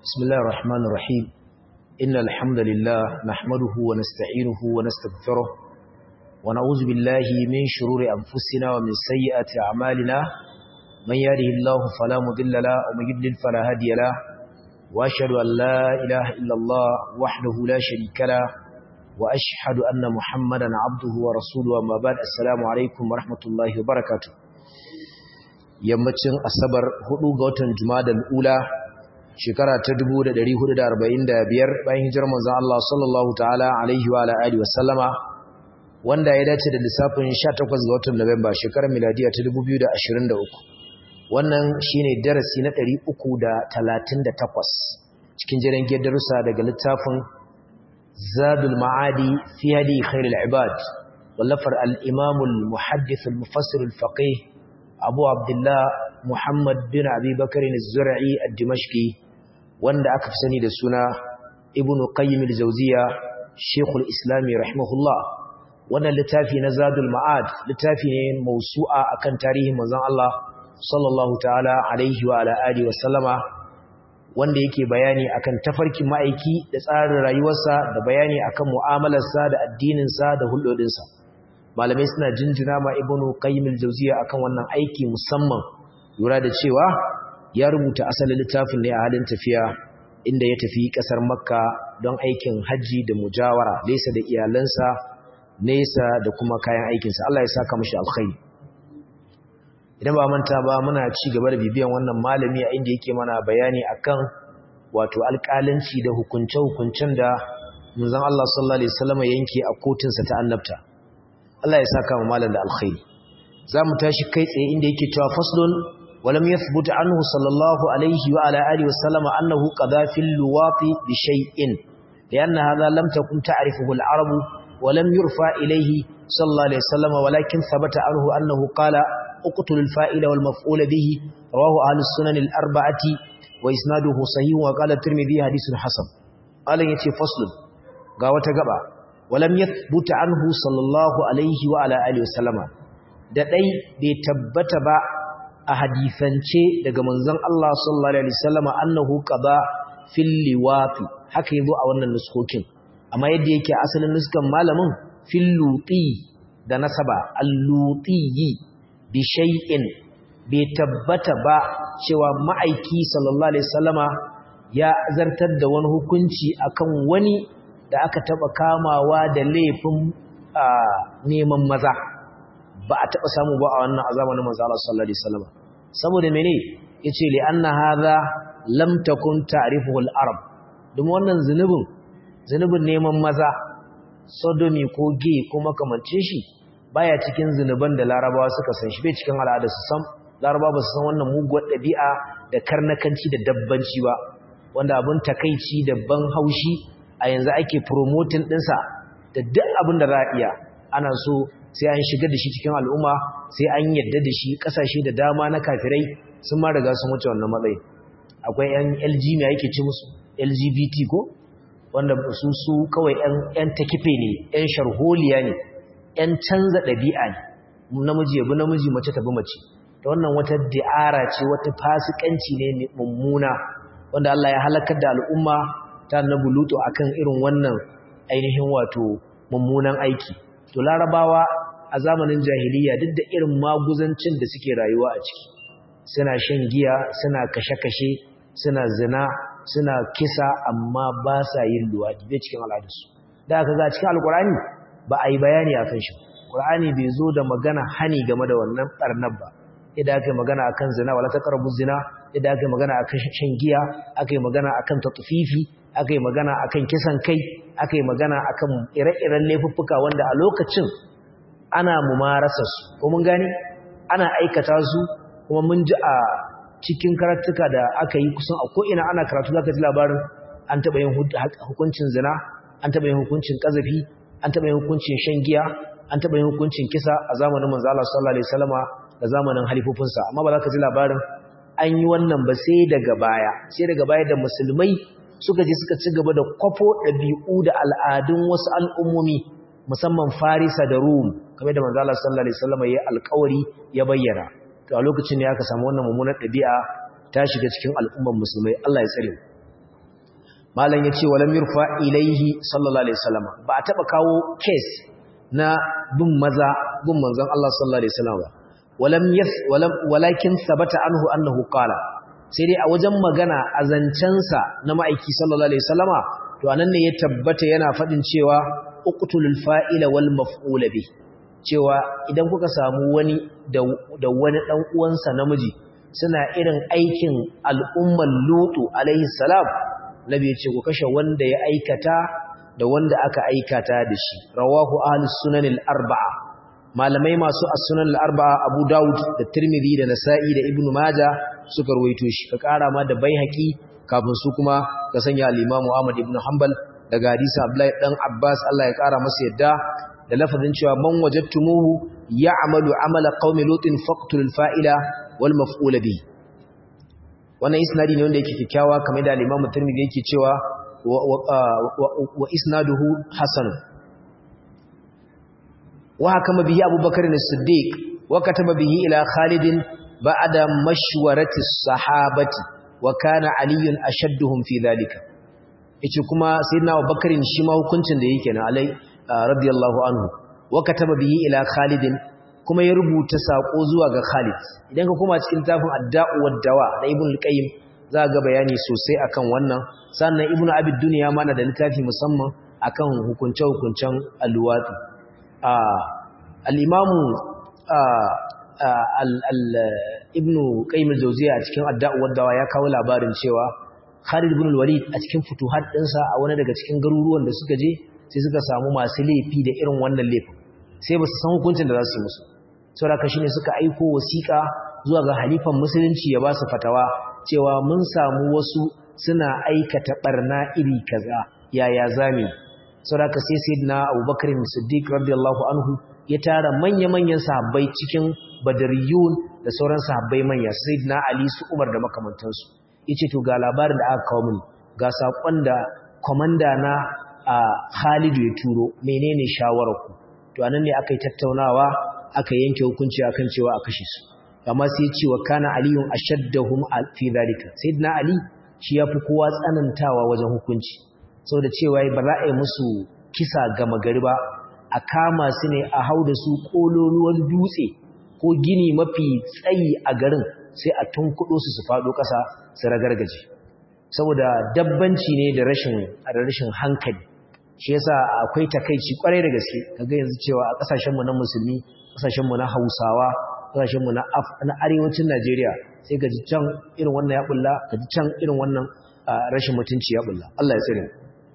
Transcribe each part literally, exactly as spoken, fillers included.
بسم الله الرحمن الرحيم إن الحمد لله نحمده ونستعينه ونستغفره ونعوذ بالله من شرور أنفسنا ومن سيئات أعمالنا من يهده الله فلا مضل له ومن يضلل فلا هادي له وأشهد أن لا إله إلا الله وحده لا شريك له وأشهد أن محمدا عبده ورسوله وما بعد السلام عليكم ورحمة الله وبركاته yammacin asabar hudu ga watan jumadal ula shekara ta dubu da ɗari hudu da arba'in da biyar bayan hijirar manzon Allah sallallahu ta'ala alaihi wa ala alihi wasallama wanda ya dace da lissafin sha takwas ga watan Nuwamba shekarar miladiya ta dubu biyu da ashirin da uku wannan shine darasi na ɗari uku da talatin da takwas cikin jerin darussa daga littafin Zadul Ma'adi fi hadi khairul ibad wallafar al-Imam al-Muhaddith al-Mufassir al-Faqih Abu Abdullah Muhammad bin Abi Bakr az-Zur'i ad-Dimashqi wanda aka fi sani da suna Ibn Qayyim al-Jawziyya Sheikhul Islam rahimahullah wannan littafi na Zadul Ma'ad littafi ne mausu'a akan tarihin manzon Allah sallallahu ta'ala alaihi wa ala alihi wa sallama wanda yake bayani akan tafarkin ma'aiki da tsarin rayuwarsa da bayani akan mu'amalarsa da addininsa da hulɗoɗinsa malamai suna jinjina ma ibnu qayyim al-jawziyya akan wannan aiki musamman lura da cewa ya rubuta asalin littafin ne a halin tafiya inda ya tafi kasar makka don aikin haji da mujawara nesa da iyalansa nesa da kuma kayan aikinsa Allah ya saka mishi alkhairi idan ba manta ba muna ci gaba da bibiyan wannan malami a inda yake mana bayani akan wato alƙalanci da hukunce-hukuncen da manzon Allah sallallahu alaihi wasallam yanke a kotunsa ta annabta Allah ya saka mu malam da alkhairi zamu tashi kai tsaye inda yake cewa faslun walam yathbut anhu sallallahu alaihi wa ala alihi wasallama annahu qada fil luwati bi shay'in lianna hadha lam takun ta'rifuhu al-arab wa lam yurfa ilayhi sallallahu alaihi wasallama walakin thabata anhu annahu qala uqtul al-fa'ila wal maf'ul bihi rawahu ahlus sunan al-arba'ati wa isnaduhu sahih wa qala at-tirmidhi hadithun hasan alan yace faslun ga wata gaba walam yathbut anhu sallallahu alaihi wa ala alihi wasallama da dai bai tabbata ba a hadisance daga manzon Allah sallallahu alaihi wasallama annahu qada fil liwati haka yazo a wannan nuskokin amma yadda yake asalin nuskan malamin fil luti da nasaba al-lutiyi bi shay'in bai tabbata ba cewa ma'aiki sallallahu alaihi wasallama ya zartar da wani hukunci akan wani da aka taba kamawa da laifin neman maza ba a taba samu ba a wannan zamanin manzo Allah sallallahu alaihi wasallam saboda mene yace li anna hadha lam takun ta'rifuhu al-arab dum wannan zunubin zunubin neman maza sodomi ko ge ko makamancin shi baya cikin zunuban da larabawa suka san shi bai cikin al'ada su san larabawa ba su san wannan muguwar dabi'a da karnakanci da dabbanci ba wanda abun takeici da ban haushi a yanzu ake promoting ɗinsa da duk abin da za a iya ana so sai an shigar da shi cikin al'umma sai an yadda da shi ƙasashe da dama na kafirai sun ma riga sun wuce wannan matsayi akwai yan L G me yake ce musu L G B T ko wanda su su kawai yan yan takife ne yan sharholiya ne yan canza ɗabi'a ne namiji yabi namiji mace ta bi mace da wannan wata di'ara ce wata fasikanci ne mummuna wanda Allah ya halakar da al'umma ta annabi lutu akan irin wannan ainihin wato mummunan aiki to larabawa a zamanin jahiliya duk da irin maguzancin da suke rayuwa a ciki suna shan giya suna kashe-kashe suna zina suna kisa amma ba sa yin luwadi bai cikin al'adarsu da aka ga cikin alkurani ba a yi bayani akan shi qur'ani bai zo da magana hani game da wannan barnar ba idan aka yi magana akan zina wala taqrabu zina idan aka yi magana akan shan giya aka yi magana akan tatfifi aka yi magana akan kisan kai aka yi magana akan ire-iren laifuffuka wanda a lokacin ana mumarasa su ko mun gani ana aikata su kuma mun ji a cikin karatuka da aka yi kusan a ko'ina ana karatu zaka ji labarin an taɓa yin hukuncin zina an taɓa yin hukuncin ƙazafi an taɓa yin hukuncin shan giya an taɓa yin hukuncin kisa a zamanin manzo Allah sallallahu alaihi wasallama da zamanin halifofinsa amma ba za ka ji labarin an yi wannan ba sai daga baya sai daga baya da musulmai suka je suka ci gaba da kwafo ɗabi'u da al'adun wasu al'ummomi musamman Farisa da Rum kamar da manzo Allah sallallahu alaihi wasallam ya alƙawari ya bayyana to a lokacin ne aka samu wannan mummunar ɗabi'a ta shiga cikin al'ummar musulmai Allah ya tsare malam yace walam yurfa ilaihi sallallahu alaihi wasallam ba a taba kawo case na bin maza bin manzon Allah sallallahu alaihi wasallam walam yas walam walakin sabata anhu annahu qala sai dai a wajen magana a zancensa na ma'aiki sallallahu alaihi wasallama to anan ne ya tabbata yana fadin cewa uqtulul fa'ila wal maf'ula bi cewa idan kuka samu wani da da wani dan uwansa namiji suna irin aikin al'umman lutu alaihi salam nabi ya ce ku kashe wanda ya aikata da wanda aka aikata da shi rawahu ahlus sunan al-arba'a malamai masu as-sunan al-arba'a Abu Dawud da Tirmidhi da Nasa'i da Ibn Majah suka ruwaito shi ka kara ma da Baihaqi kafin su kuma ka sanya al-Imam Ahmad ibn Hanbal daga hadisi Abdullahi dan Abbas Allah ya kara masa yadda da lafazin cewa man wajadtumuhu ya'malu amala qaumi lutin faqtul fa'ila wal maf'ul bihi wannan isnadi ne wanda yake kikkiawa kamar da al-Imam Tirmidhi yake cewa wa isnaduhu hasan wa hakama bihi Abu Bakr as-Siddiq wa kataba bihi ila Khalid ba'da mashwarati as-sahabati wa kana Ali ashadduhum fi dhalika yace kuma sayyidina Abu Bakr shi ma hukuncin da yake na alai radiyallahu anhu wa kataba bihi ila Khalid kuma ya rubuta sako zuwa ga Khalid idan ka koma cikin tafin Ad-Da'u wad-Dawa da Ibn al-Qayyim za ga bayani sosai akan wannan sannan Ibn Abi Dunya ma na da littafi musamman akan hukunce-hukuncen al-luwati al-Imam Ibn Qayyim al-Jawziyya a cikin Ad-Da'u wad-Dawa ya kawo labarin cewa Khalid ibn al-Walid a cikin futuhat ɗinsa a wani daga cikin garuruwan da suka je sai suka samu masu laifi da irin wannan laifin sai ba su san hukuncin da za su yi musu saboda shine suka aiko wasiƙa zuwa ga halifan musulunci ya ba su fatawa cewa mun samu wasu suna aikata barna iri kaza yaya zami saboda sai sayyidina Abubakar Siddiq radiyallahu anhu ya tara manya-manyan sahabbai cikin badariyun da sauran sahabbai manya sayyidina Ali su Umar da makamantansu yace to ga labarin da aka kawo mini ga sakon da komanda na Khalid ya turo menene shawararku to anan ne aka yi tattaunawa aka yanke hukunci akan cewa a kashe su amma sai ce wa kana aliyun ashaddahum fi zalika sayyidina Ali shi yafi kowa tsanantawa wajen hukunci saboda cewa ba za a yi musu kisa ga magari ba a kama su ne a hau da su kololuwan dutse ko gini mafi tsayi a garin sai a tunkudo su su fado ƙasa su ragargaje saboda dabbanci ne da rashin da rashin hankali shi yasa akwai takeici kwarai da gaske kaga yanzu cewa a kasashen mu na musulmi kasashen mu na Hausawa kasashen mu na na arewacin Najeriya sai gaji can irin wannan ya bulla gaji can irin wannan rashin mutunci ya bulla Allah ya tsare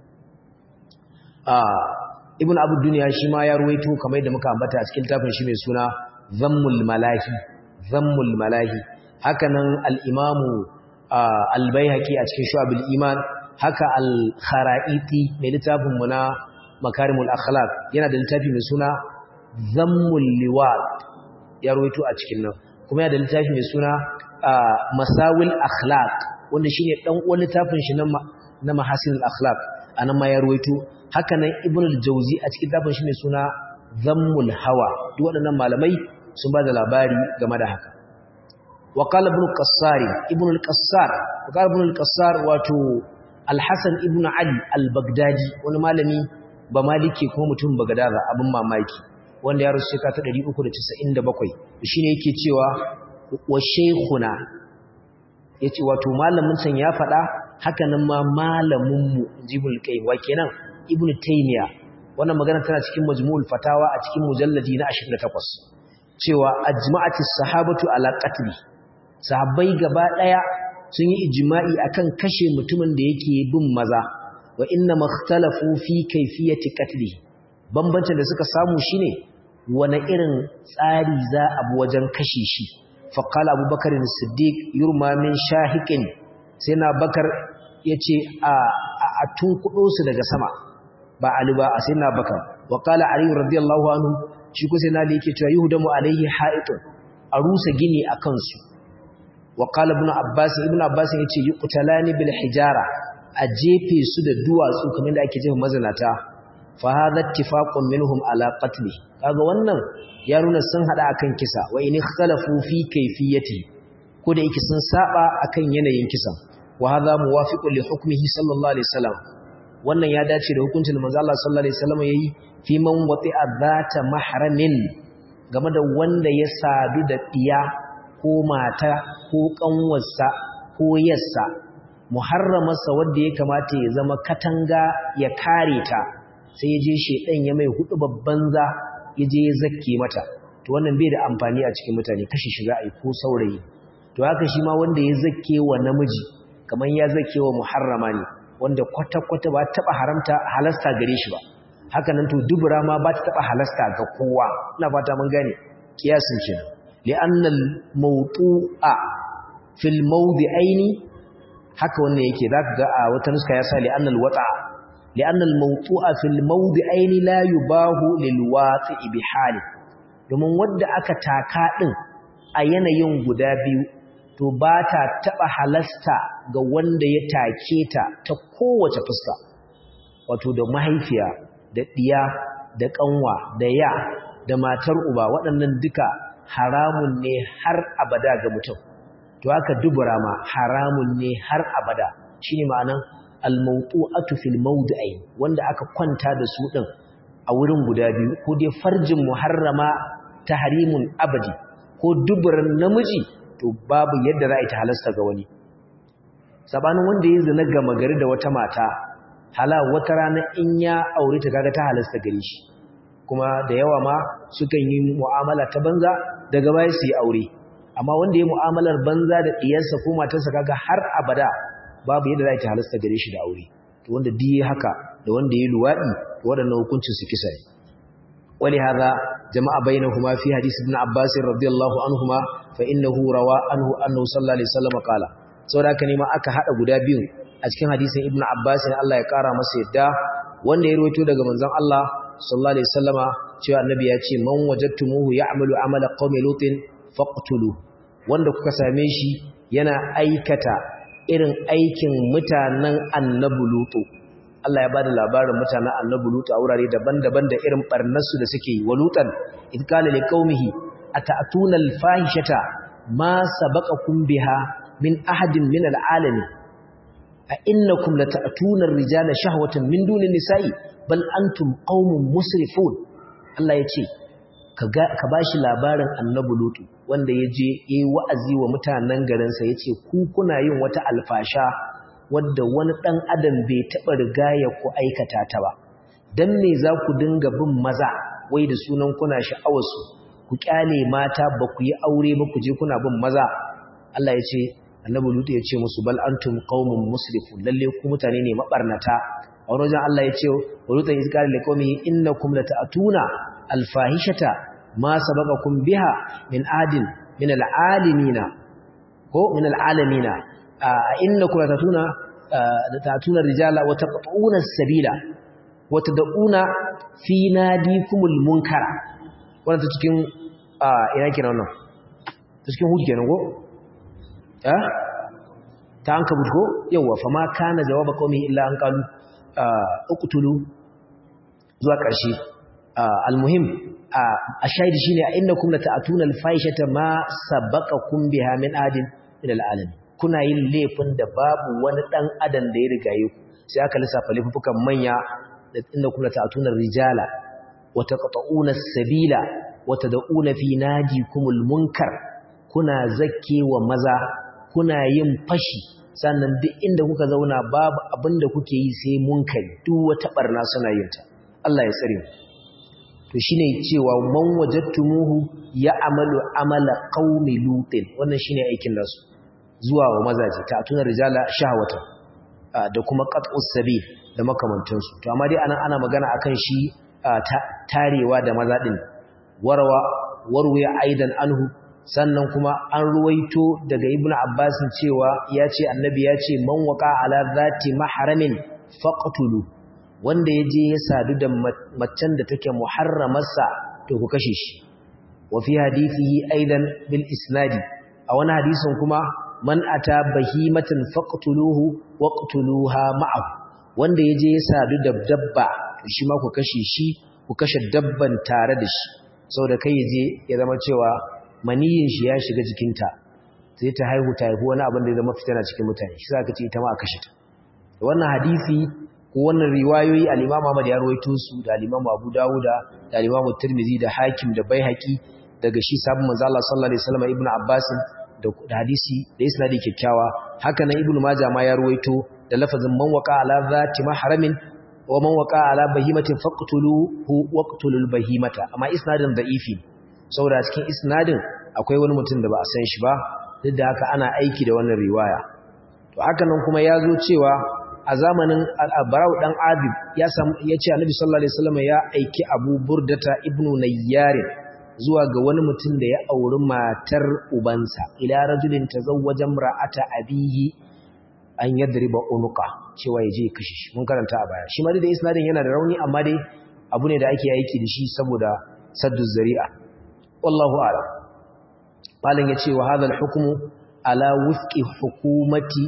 ah Ibn Abu Dunya shi ma ya ruwaito kamar yadda muka ambata a cikin tafin shi mai suna Zammul Malahi Zammul Malahi hakanan al-Imamu al-Baihaqi a cikin Shu'abul Iman haka al-Kharaiti mai littafin mu na Makarimul Akhlaq yana da littafi mai suna Zammul Liwat ya rawaito a cikin nan kuma yana da littafi mai suna Masawil Akhlaq wanda shine dan uwan littafin shi na Mahasinul Akhlaq anan ma ya rawaito haka nan Ibn al-Jawzi a cikin littafin shi mai suna Zammul Hawa duk waɗannan malamai sun ba da labari game da haka وقال ابن القصار ابن القصار وقال ابن القصار واتو الحسن ابن علي البغدادي wani malami ba maliki kuma mutum bagadaza abin mamaki wanda ya rusu shekara ta ɗari uku da casa'in da bakwai shine yake cewa wa shaykhuna yace wato malamin san ya faɗa haka nan ma malamin mu jibul qayyim wa kenan ibnu taymiya wannan magana tana cikin majmu'ul fatawa a cikin mujalladi na ashirin da takwas cewa ajma'atis sahabatu ala qatli sahabbai gaba daya sun yi ijma'i akan kashe mutumin da yake bin maza wa inna makhtalafu fi kayfiyati qatli bambancin da suka samu shine wani irin tsari za a bi wajen kashe shi fa qala abubakar as-siddiq yurma min shahiqin sai na bakar yace a a tunkudo su daga sama ba ali ba sai na bakar wa qala ali radiyallahu anhu shi ko sai na da yake cewa yuhdamu alayhi ha'itun a rusa gini akan su wa qala ibn abbas ibn abbas yace yuqtalani bil hijara a jefe su da duwatsu kamar da ake jefa mazalata fa hadha ittifaqun minhum ala qatli kaga wannan ya nuna sun hada akan kisa wa in ikhtalafu fi kayfiyati ko da yake sun saba akan yanayin kisan wa hadha muwafiqun li hukmihi sallallahu alaihi wasallam wannan ya dace da hukuncin da manzo Allah sallallahu alaihi wasallam yayi fi man wati'a dhata mahramin game da wanda ya sadu da diya ko mata ko kanwarsa ko yassa muharramarsa wanda ya kamata ya zama katanga ya kare ta sai ya je shedan ya mai hudu babban za ya je ya zakke mata to wannan bai da amfani a cikin mutane kashi shiga ai ko saurayi to haka shi ma wanda ya zakke wa namiji kaman ya zakke wa muharrama ne wanda kwata-kwata ba taba haramta halasta gare shi ba haka nan to dubura ma ba ta taba halasta ga kowa ina fata mun gane kiyasin kenan li'annal mawtu'a fil mawdi'aini haka wannan yake zaka ga a wata nuska ya sa li'annal wata'a li'annal mawtu'a fil mawdi'aini la yubahu lil wati'i bi hali domin wanda aka taka din a yanayin guda biyu to ba ta taɓa halasta ga wanda ya take ta ta kowace fuska wato da mahaifiya da ɗiya da ƙanwa da ya da matar uba waɗannan duka haramun ne har abada ga mutum to haka dubura ma haramun ne har abada shine ma'anan al-mawtu'atu fil mawdi'i wanda aka kwanta da su din a wurin guda biyu ko dai farjin muharrama tahrimun abadi ko duburan namiji to babu yadda za a yi ta halasta ga wani sabanin wanda ya zina gama gari da wata mata hala wata rana in ya aure ta kaga ta halasta gare shi kuma da yawa ma sukan yi mu'amala ta banza daga baya su yi aure amma wanda ya mu'amalar banza da diyarsa ko matarsa kaga har abada babu yadda za a yi ta halasta gare shi da aure to wanda diye haka da wanda ya luwadi to waɗannan hukuncin su kisa ne ولهذا جمع بينهما في حديث ابن عباس رضي الله عنهما فإنه روى عنه أنه صلى الله عليه وسلم قال saboda haka ne ma aka hada guda biyu a cikin hadisin ibn Abbas ne Allah ya kara masa yadda wanda ya rawaito daga manzon Allah sallallahu alaihi wasallama cewa annabi ya ce man wajadtumuhu ya'malu amala qaumi lutin faqtulu wanda kuka same shi yana aikata irin aikin mutanen annabi lutu Allah ya bada labarin mutanen annabi lutu a wurare daban-daban da irin barnarsu da suke yi walutan id qala liqaumihi ata'tuna al-fahishata ma sabaqakum biha min ahadin min al-alamin a innakum lata'tuna ar-rijala shahwatan min duni nisa'i bal antum qaumun musrifun Allah ya ce ka bashi labarin annabi lutu wanda yaje yayi wa'azi wa mutanen garin sa yace ku kuna yin wata alfasha wadda wani ɗan adam bai taɓa riga ya ku aikata ta ba don me za ku dinga bin maza wai da sunan kuna sha'awarsu ku ƙyale mata ba ku yi aure ba ku je kuna bin maza Allah ya ce annabi lutu ya ce musu bal antum qaumun musrifun lalle ku mutane ne mabarnata a wajen Allah ya ce wa lutu ya qala liqaumihi innakum lata'tuna alfahishata ma sabaqakum biha min adin min alalimina ko min alalamina innakum tatuna tatuna rijala wa taqtuna as-sabila wa tad'una fi nadikumul munkara wannan ta cikin ina kira wannan ta cikin hujja kenan go eh ta an kabut ko yawa fa ma kana jawaba qaumi illa an qalu uqtulu zuwa ƙarshe almuhim ashahidi shine innakum lata'tuna al-fahishata ma sabaqakum biha min adin ila al-alamin kuna yin laifin da babu wani dan adam da ya rigaye ku sai aka lissafa laifukan manya da inda kuma ta'tunar rijala wa taqta'una as-sabila wa tad'una fi nadikumul munkar kuna zakkewa maza kuna yin fashi sannan duk inda kuka zauna babu abinda kuke yi sai munkari duk wata barna suna yin ta Allah ya tsare to shine cewa man wajadtumuhu ya'malu amala qaumi lutin wannan shine aikin nasu zuwa wa mazaje ta tunar rijala shahwata da kuma qat'us sabil da makamantansu to amma dai anan ana magana akan shi tarewa da maza din warwa warwaya aidan anhu sannan kuma an ruwaito daga ibnu abbas cewa yace annabi yace man waqa ala zati mahramin faqtulu wanda yaje ya sadu da macen da take muharramarsa to ku kashe shi wa fi hadithihi aidan bil isnadi a wani hadisin kuma man ata bahimatan faqtuluhu waqtuluha ma'ahu wanda yaje ya sadu da dabba shi ma ku kashe shi ku kashe dabban tare da shi saboda kai yaje ya zama cewa maniyin shi ya shiga jikinta sai ta haihu ta haihu wani abin da ya zama fitina cikin mutane shi zaka ce ita ma a kashe ta wannan hadisi ko wannan riwayoyi al-Imam Ahmad ya rawaito su da al-Imam Abu Dawuda da al-Imam Tirmidhi da Hakim da Baihaqi daga shi sabon manzo Allah sallallahu alaihi wasallam Ibn Abbas da hadisi da isnadi kyakkyawa haka nan Ibn Majah ma ya rawaito da lafazin man waqa ala zati mahramin wa man waqa ala bahimatin faqtuluhu waqtulul bahimata amma isnadin da'ifi saboda cikin isnadin akwai wani mutum da ba a san shi ba duk da haka ana aiki da wannan riwaya to haka nan kuma ya zo cewa a zamanin al-Bara'u dan Azib ya ya ce Annabi sallallahu alaihi wasallam ya aiki Abu Burdata ibn Nayyar zuwa ga wani mutum da ya auri matar ubansa ila rajulin tazawwaja imra'ata abihi an yadriba unuqa cewa yaje kashe shi mun karanta a baya shi ma dai isnadin yana da rauni amma dai abu ne da ake aiki da shi saboda saddu zari'a wallahu a'lam malan yace wa hadha al-hukmu ala wufqi hukumati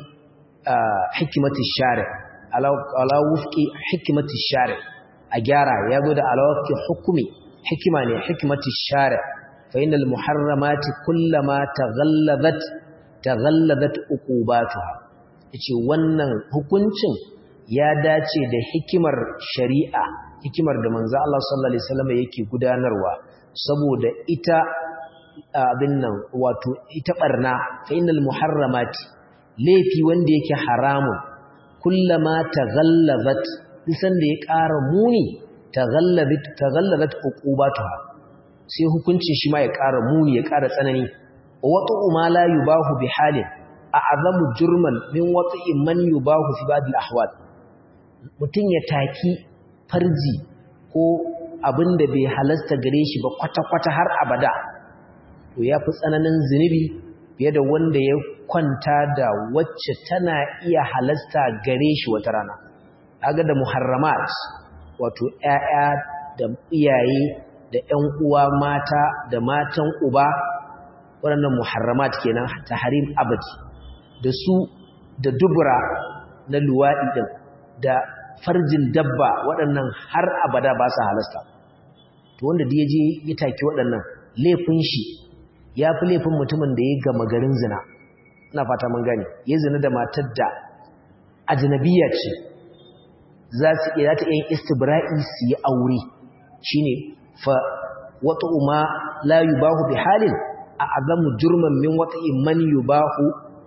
hikmati shari' ala ala wufqi hikmati shari' a gyara yazo da ala wufqi hukumi hikima ne hikmati shari' fa innal muharramati kullama taghallabat taghallabat uqubatuha yace wannan hukuncin ya dace da hikimar shari'a hikimar da manzo Allah sallallahu alaihi wasallam yake gudanarwa saboda ita abin nan wato ita barna fa innal muharramati laifi wanda yake haramun kullama taghallabat isan da ya ƙara muni taghallabat taghallabat uqubatuha sai hukuncin shi ma ya ƙara muni ya ƙara tsanani wa ma la yubahu bi halin a'zamu jurman min wat'i man yubahu fi ba'd al-ahwal mutun ya taki farji ko abinda bai halasta gare shi ba kwata-kwata har abada to yafi tsananin zinubi fiye da wanda ya kwanta da wacce tana iya halasta gare shi wata rana kaga da muharramat wato ƴaƴa da iyaye da ƴan uwa mata da matan uba waɗannan muharramat kenan tahrim abadi da su da dubura na luwaɗi ɗin da farjin dabba waɗannan har abada ba su halasta to wanda da ya je ya taki waɗannan laifin shi ya fi laifin mutumin da ya gama garin zina ina fata mun gane ya zina da matar da ajnabiya ce za su iya ta yin istibra'i su yi aure shine fa wata'u ma la yubahu bi halin a azamu jurman min wata'in man yubahu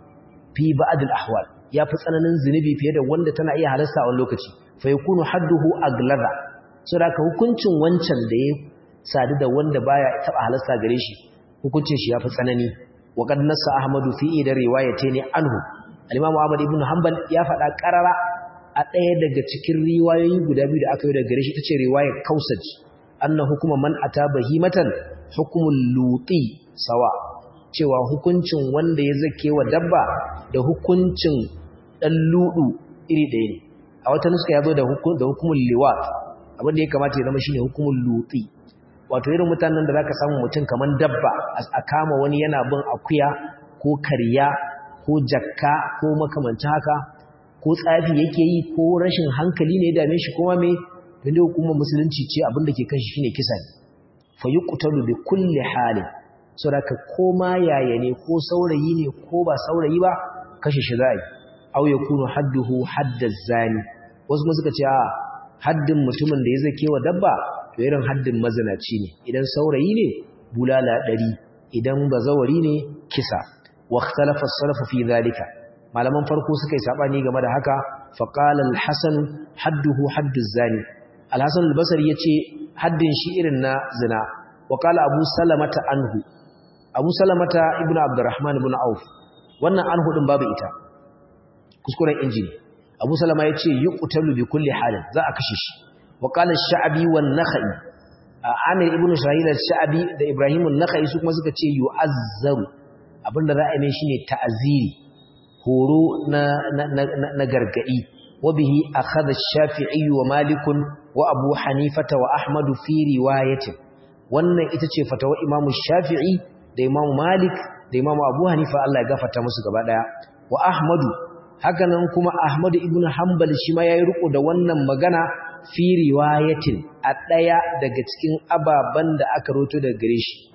fi ba'd al-ahwal yafi tsananin zinubi fiye da wanda tana iya halasta a wani lokaci fa yakunu hadduhu aglaza saboda hukuncin wancan da ya sadu da wanda baya taba halasta gare shi hukuncin shi yafi tsanani wa qad nassa ahmadu fi idar riwayatayn anhu al-imam ahmad ibn hanbal ya faɗa qarara a ɗaya daga cikin riwayoyi guda biyu da aka yi daga gare shi tace riwayar kausaj anna hukuma man ata bahimatan hukmul luti sawa cewa hukuncin wanda ya zake wa dabba da hukuncin dan ludu iri ɗaya ne a wata nuska ya zo da hukum da hukumul liwat abin da ya kamata ya zama shine hukumul luti wato irin mutanen da zaka samu mutum kaman dabba a kama wani yana bin akuya ko kariya ko jakka ko makamancin haka ko tsafi yake yi ko rashin hankali ne ya dame shi kuma me tunda hukumar musulunci ce abin da ke kan shi shine kisa ne fa yuqtalu bi kulli halin saboda koma yaya ne ko saurayi ne ko ba saurayi ba kashe shi za'i aw yakunu hadduhu haddaz zani wasu kuma suka ce a haddin mutumin da ya zake wa dabba to irin haddin mazinaci ne idan saurayi ne bulala ɗari idan bazawari ne kisa wa ikhtalafa as-salaf fi dhalika malaman farko suka yi sabani game da haka fa qala al-hasan hadduhu hadduz zani al-hasan al-basri yace haddin shi irin na zina wa qala abu salamata anhu abu salamata ibnu abdurrahman ibn auf wannan anhu din babu ita kuskuren injini abu salama yace yuqtalu bi kulli halin za a kashe shi wa qala ash-sha'bi wan nakhai amir ibn shahil ash-sha'bi da ibrahim an-nakhai su kuma suka ce yu'azzaru abinda za a yi shine ta'aziri horo na na gargadi wa bihi akhadha ash-shafi'i wa malik wa abu hanifata wa ahmad fi riwayatin wannan ita ce fatawa imamu shafi'i da imamu malik da imamu abu hanifa Allah ya gafarta musu gaba daya wa ahmadu haka nan kuma ahmadu ibnu hanbal shi ma yayi riko da wannan magana fi riwayatin a daya daga cikin ababan da aka roto daga gare shi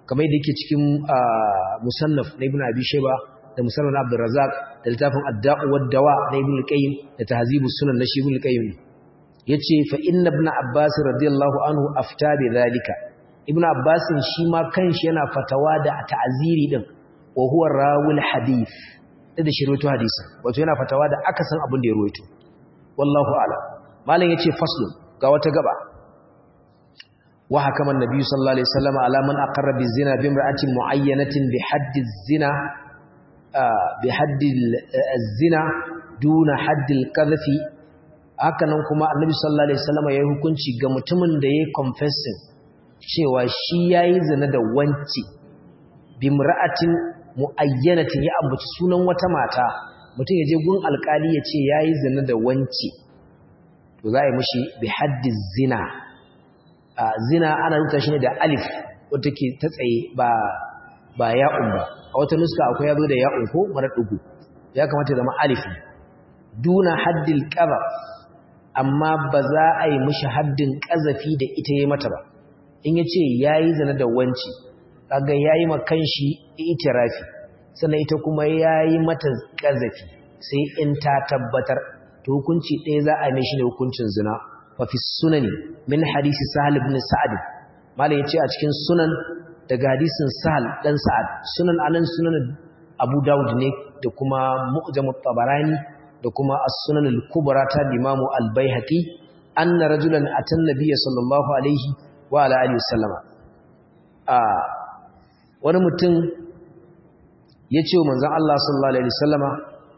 kamar yadda yake cikin musannaf na ibn abi shayba da musannaf na abdur razzaq da littafin ad-da'u wad-dawa na ibn al-qayyim da tahzibus sunan na shi ibn al-qayyim yace fa inna ibn abbas radiyallahu anhu afta bi dhalika ibn abbas shi ma kanshi yana fatawa da ta'ziri din wa huwa rawul hadith da shi rawaito hadisi wato yana fatawa da akasan abin da ya rawaito wallahu a'lam malam yace faslun ga wata gaba wa hakama annabi sallallahu alaihi wasallam ala man aqarra bi zina bi imra'atin mu'ayyanatin bi haddi zina bi haddi az-zina duna haddi al-qadhfi hakanan kuma annabi sallallahu alaihi wasallam yayi hukunci ga mutumin da yayi confessing cewa shi yayi zina da wanci bi imra'atin mu'ayyanatin ya ambaci sunan wata mata mutum yaje gun alkali ya ce yayi zina da wanci to za a yi mishi bi haddi zina zina ana rubuta shi ne da alif wanda ke ta tsaye ba ba ya'un ba a wata nuska akwai yazo da ya'un ko mara dugu ya kamata ya zama alif duna haddil qadhaf amma ba za a yi mishi haddin qazafi da ita yayi mata ba in yace yayi zina da wanci kaga yayi ma kanshi itirafi sannan ita kuma yayi mata qazafi sai in ta tabbatar to hukunci ɗaya za a yi mishi ne hukuncin zina fa fi sunani min hadisi sahal ibn sa'ad malai yace a cikin sunan daga hadisin sahal dan sa'ad sunan anan sunan abu daud ne da kuma mu'jam at-tabarani da kuma as-sunan al-kubra ta imamu al-baihaqi anna rajulan atan nabiyya sallallahu alaihi wa ala alihi wasallama a wani mutum yace wa manzon Allah sallallahu alaihi wasallama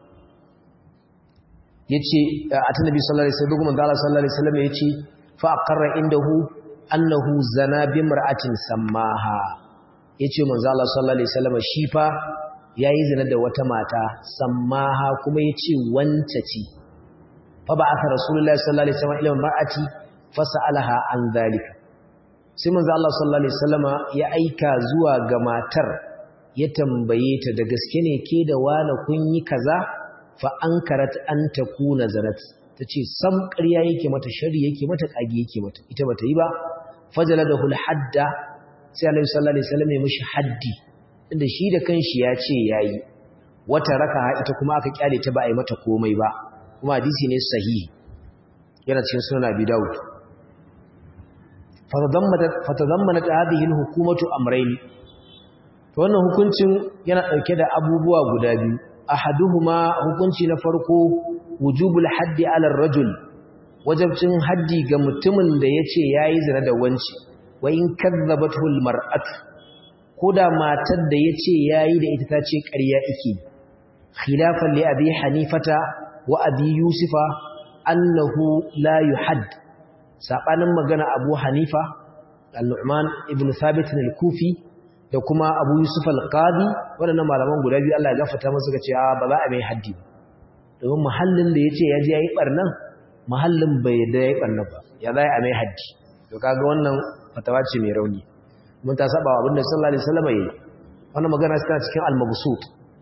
yace atan nabi sallallahu alaihi wasallam manzon Allah sallallahu alaihi wasallama yace fa aqarra indahu annahu zana bi imra'atin sammaha yace manzon Allah sallallahu alaihi wasallama shi fa yayi zina da wata mata sammaha kuma yace wance ce fa ba'atha rasulullahi sallallahu alaihi wasallam ila mar'ati fasalaha an zalika sai manzo Allah sallallahu alaihi wasallama ya aika zuwa ga matar ya tambaye ta da gaske ne ke da wani kun yi kaza fa ankarat an takuna zanat tace sam ƙarya yake mata shari yake mata kage yake mata ita bata yi ba fajaladahu al-hadda sai Annabi sallallahu alaihi wasallam ya mishi haddi inda shi da kanshi ya ce yayi wata raka ita kuma aka kyale ta ba a yi mata komai ba kuma hadisi ne sahihi yana cikin sunan Abi Dawud fatadammanat hadhihi al-hukumatu amrayn to wannan hukuncin yana dauke da abubuwa guda biyu ahaduhuma hukunci na farko wujubul haddi ala ar-rajul wajibcin haddi ga mutumin da yace yayi zina da wanci wa in kadzabathu al-mar'atu koda matar da yace yayi da ita tace ƙarya yake khilafan li abi hanifata wa abi yusufa annahu la yuhadd sabanin magana abu hanifa al-nu'man ibn thabit al-kufi da kuma abu yusuf al-qadi wadannan malaman guda biyu Allah ya gafarta musu suka ce a ba za a mai haddi domin mahallin da yace yaji yayi barnan mahallin bai da yayi barnan ba ya za a mai haddi to kaga wannan fatawa ce mai rauni mun ta saba wa abinda sallallahu alaihi wasallam yayi wannan magana tana cikin al-mabsut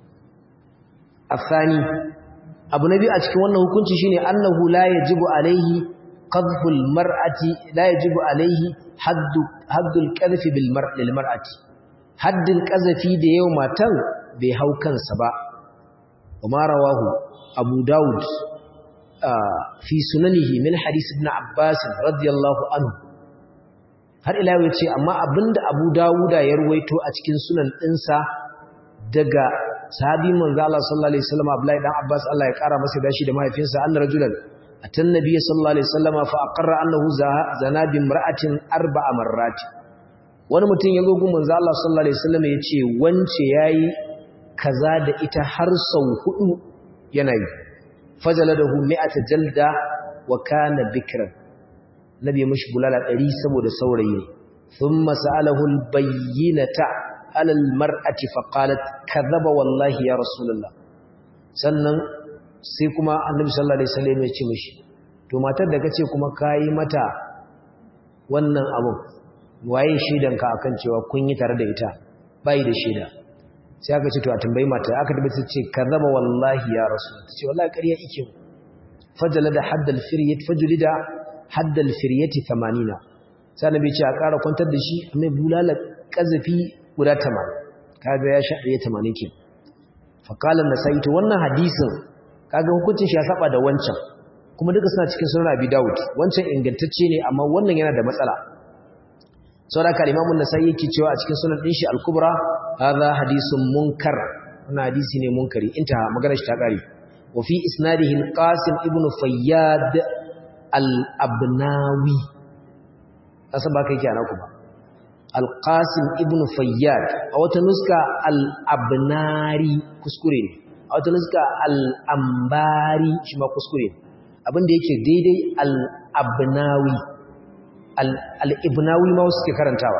afani abu nabi a cikin wannan hukunci shine annahu la yajibu alaihi qadhful mar'ati la yajibu alaihi haddu haddul qadhfi bil mar'i lil mar'ati haddin qazafi da yau matan bai hau kansa ba kuma rawahu abu daud fi sunanihi min hadith ibn abbas radiyallahu anhu har ila yau ce amma abinda abu dawuda ya ruwaito a cikin sunan dinsa daga sahabi manzo Allah sallallahu alaihi wasallam Abdullahi dan Abbas Allah ya kara masa dashi da mahaifinsa anna rajulan atan nabiy sallallahu alaihi wasallam fa aqarra annahu zana bi imra'atin arba'a marrat wani mutum ya gogun manzo Allah sallallahu alaihi wasallam yace wance yayi kaza da ita har sau hudu yana yi fajaladahu mi'ata jalda wa kana bikran nabi mishi bulala ɗari saboda saurayi ne thumma sa'alahu al-bayyinata على المرأة فقالت كذب والله يا رسول الله sannan sai kuma annabi sallallahu alaihi wasallam ya ce mishi to matar da kace kuma kai mata wannan abu waye shaidanka akan cewa kun yi tare da ita bai da shaida sai aka ce to a tambayi mata aka tabbata ce kazaba wallahi ya rasul tace wallahi ƙarya yake fajalada haddal firyat fajlida haddal firyati thamanina sai annabi ce a ƙara kwantar da shi amma bulala kazafi guda tamanin kaga ya sha ɗaya tamanin kin fa qala an-nasa'i to wannan hadisin kaga hukuncin shi ya saba da wancan kuma duka suna cikin sunan Abi Dawud wancan ingantacce ne amma wannan yana da matsala saboda al-Imam an-Nasa'i yake cewa a cikin sunan din shi al-Kubra hadha hadisun munkar wannan hadisi ne munkari inta magana shi ta kare wa fi isnadihi al-Qasim ibn Fayyad al-Abnawi asa ba kai kiyana kuma al-Qasim ibn Fayyad a wata nuska al-Abnari kuskure ne a wata nuska al-Ambari shi ma kuskure ne abinda yake daidai al-Abnawi al-Ibnawi ma wasu ke karantawa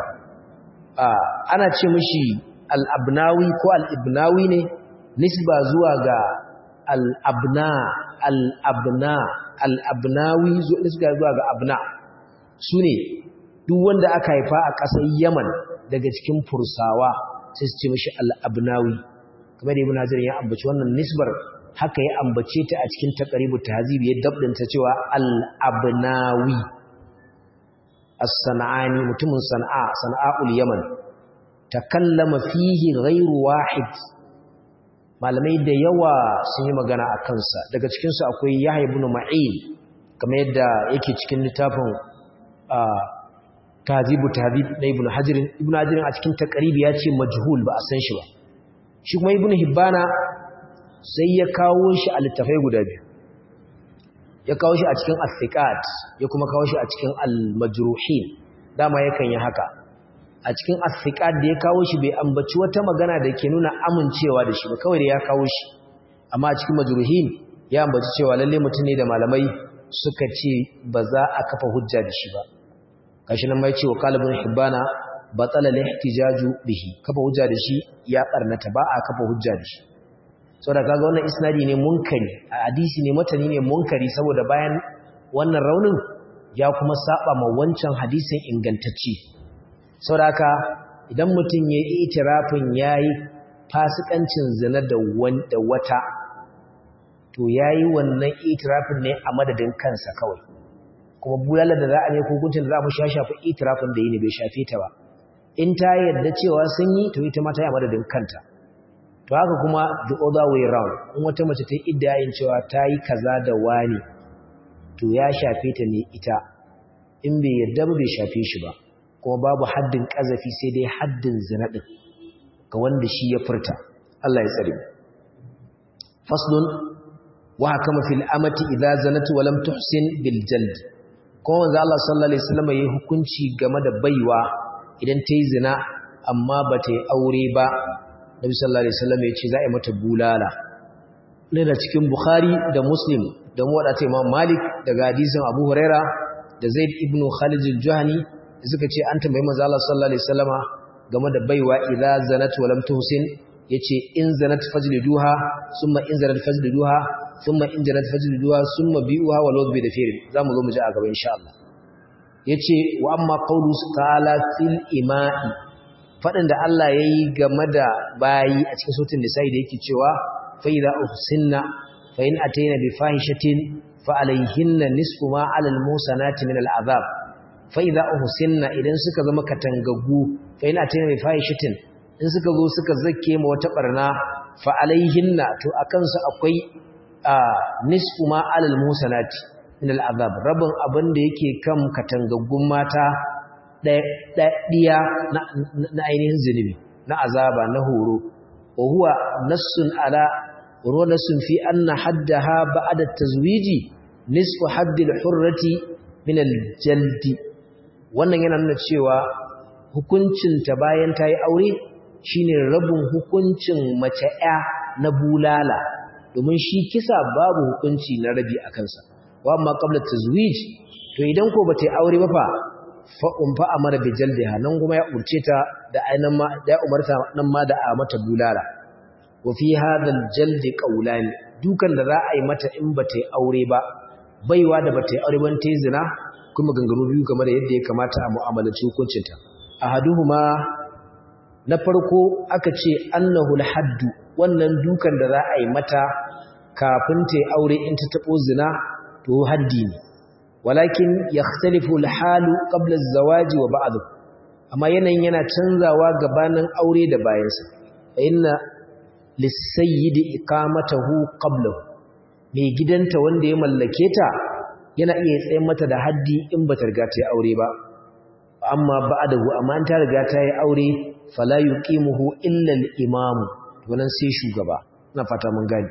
ana ce mishi al-Abnawi ko al-Ibnawi ne nisba zuwa ga al-Abna al-Abna al-Abnawi nisba zuwa ga Abna sune duk wanda aka haifa a ƙasar Yaman daga cikin Fursawa sai su ce mishi al-Abnawi kamar da Ibn Hajar ya ambaci wannan nisbar haka ya ambace ta a cikin taqribut tahzib ya dabdanta cewa al-Abnawi as-San'ani mutumin San'a San'a'ul Yaman takallama fihi ghayru wahid malamai da yawa sun yi magana a kansa daga cikin su akwai Yahya ibn Ma'in kamar yadda yake cikin littafin tahzibut tahzib na Ibn Hajar Ibn Hajar a cikin taqribi ya ce majhul ba a san shi ba shi kuma Ibn Hibbana sai ya kawo shi a littafai guda biyu ya kawo shi a cikin as-siqat ya kuma kawo shi a cikin al-majruhin dama yakan yi haka a cikin as-siqat da ya kawo shi bai ambaci wata magana da ke nuna amincewa da shi ba kawai da ya kawo shi amma a cikin majruhin ya ambaci cewa lalle mutum ne da malamai suka ce ba za a kafa hujja da shi ba kashi nan mai cewa qalibun hibbana batala al-ihtijaju bihi kafa hujja da shi ya barnata ba a kafa hujja da shi saboda kaga wannan isnadi ne munkari a hadisi ne matani ne munkari saboda bayan wannan raunin ya kuma saba ma wancan hadisin ingantacce saboda haka idan mutum ya yi itirafin yayi fasikancin zina da wanda wata to yayi wannan itirafin ne a madadin kansa kawai kuma bulala da za a ne hukuncin da za mu shafa itirafin da yi ne bai shafe ta ba in ta yarda cewa sun yi to ita ma ta yi a madadin kanta to haka kuma the other way round in wata mace ta iddayin cewa ta yi kaza da wani to ya shafe ta ne ita in bai yarda ba bai shafe shi ba kuma babu haddin kazafi sai dai haddin zina din ga wanda shi ya furta Allah ya tsare faslun wa hakama fil amati idza zanat wa lam tuhsin bil jald kuma manzo Allah sallallahu alaihi wasallam yayi hukunci game da baiwa idan ta yi zina amma ba ta yi aure ba Nabi sallallahu alaihi wasallam ya ce za a yi mata bulala ne da cikin Bukhari da Muslim da mu wadata Imam Malik daga hadisin Abu Huraira da Zaid ibn Khalid al-Juhani suka ce an tambayi manzo Allah sallallahu alaihi wasallama game da baiwa idza zanat wa lam tuhsin yace in zanat fajliduha thumma in zanat fajliduha thumma in zanat fajliduha thumma bi'uha wa lawd bi dafir zamu zo mu ji a gaba insha Allah yace wa amma qawlu ta'ala fil ima'i fadin da Allah yayi game da bayi a cikin suratul nisa'i da yake cewa fa idza uhsinna fa in atayna bi fahishatin fa alayhinna nisfu ma 'ala al-musanati min al-'adhab fa idza uhsinna idan suka zama katangaggu fa in atayna bi fahishatin in suka zo suka zakke ma wata barna fa alayhinna to akan su akwai nisfu ma 'ala al-musanati min al-'adhab rabin abin da yake kan katangaggun mata ɗaya na ainihin zunubi na azaba na horo wa huwa nassun ala wa nassun fi anna haddaha ba'da tazwiji nisfu haddil hurrati min al-jaldi wannan yana nuna cewa hukuncin ta bayan ta yi aure shine rabin hukuncin mace ya na bulala domin shi kisa babu hukunci na rabi a kansa wa amma qabla tazwij to idan ko bata yi aure ba fa fa um fa amara bi jaldiha nan kuma ya urce ta da ainan ma da ya umarta nan ma da a mata bulala wa fi hadha al-jald qawlan dukan da za a yi mata in bata yi aure ba baiwa da bata yi aure ban ta yi zina kuma gangaro biyu game da yadda ya kamata a mu'amalaci hukuncin ta ahaduhuma na farko aka ce annahu al-hadd wannan dukan da za a yi mata kafin ta yi aure in ta tabo zina to haddi ne walakin yakhtalifu al-halu qabla az-zawaj wa ba'dahu amma yanayin yana canzawa gabanin aure da bayansa fa inna lis-sayyidi iqamatahu qablahu mai gidanta wanda ya mallake ta yana iya tsayin mata da haddi in bata riga ta yi aure ba amma ba'dahu amma an ta riga ta yi aure fala yuqimuhu illa al-imam wannan sai shugaba ina fata mun gani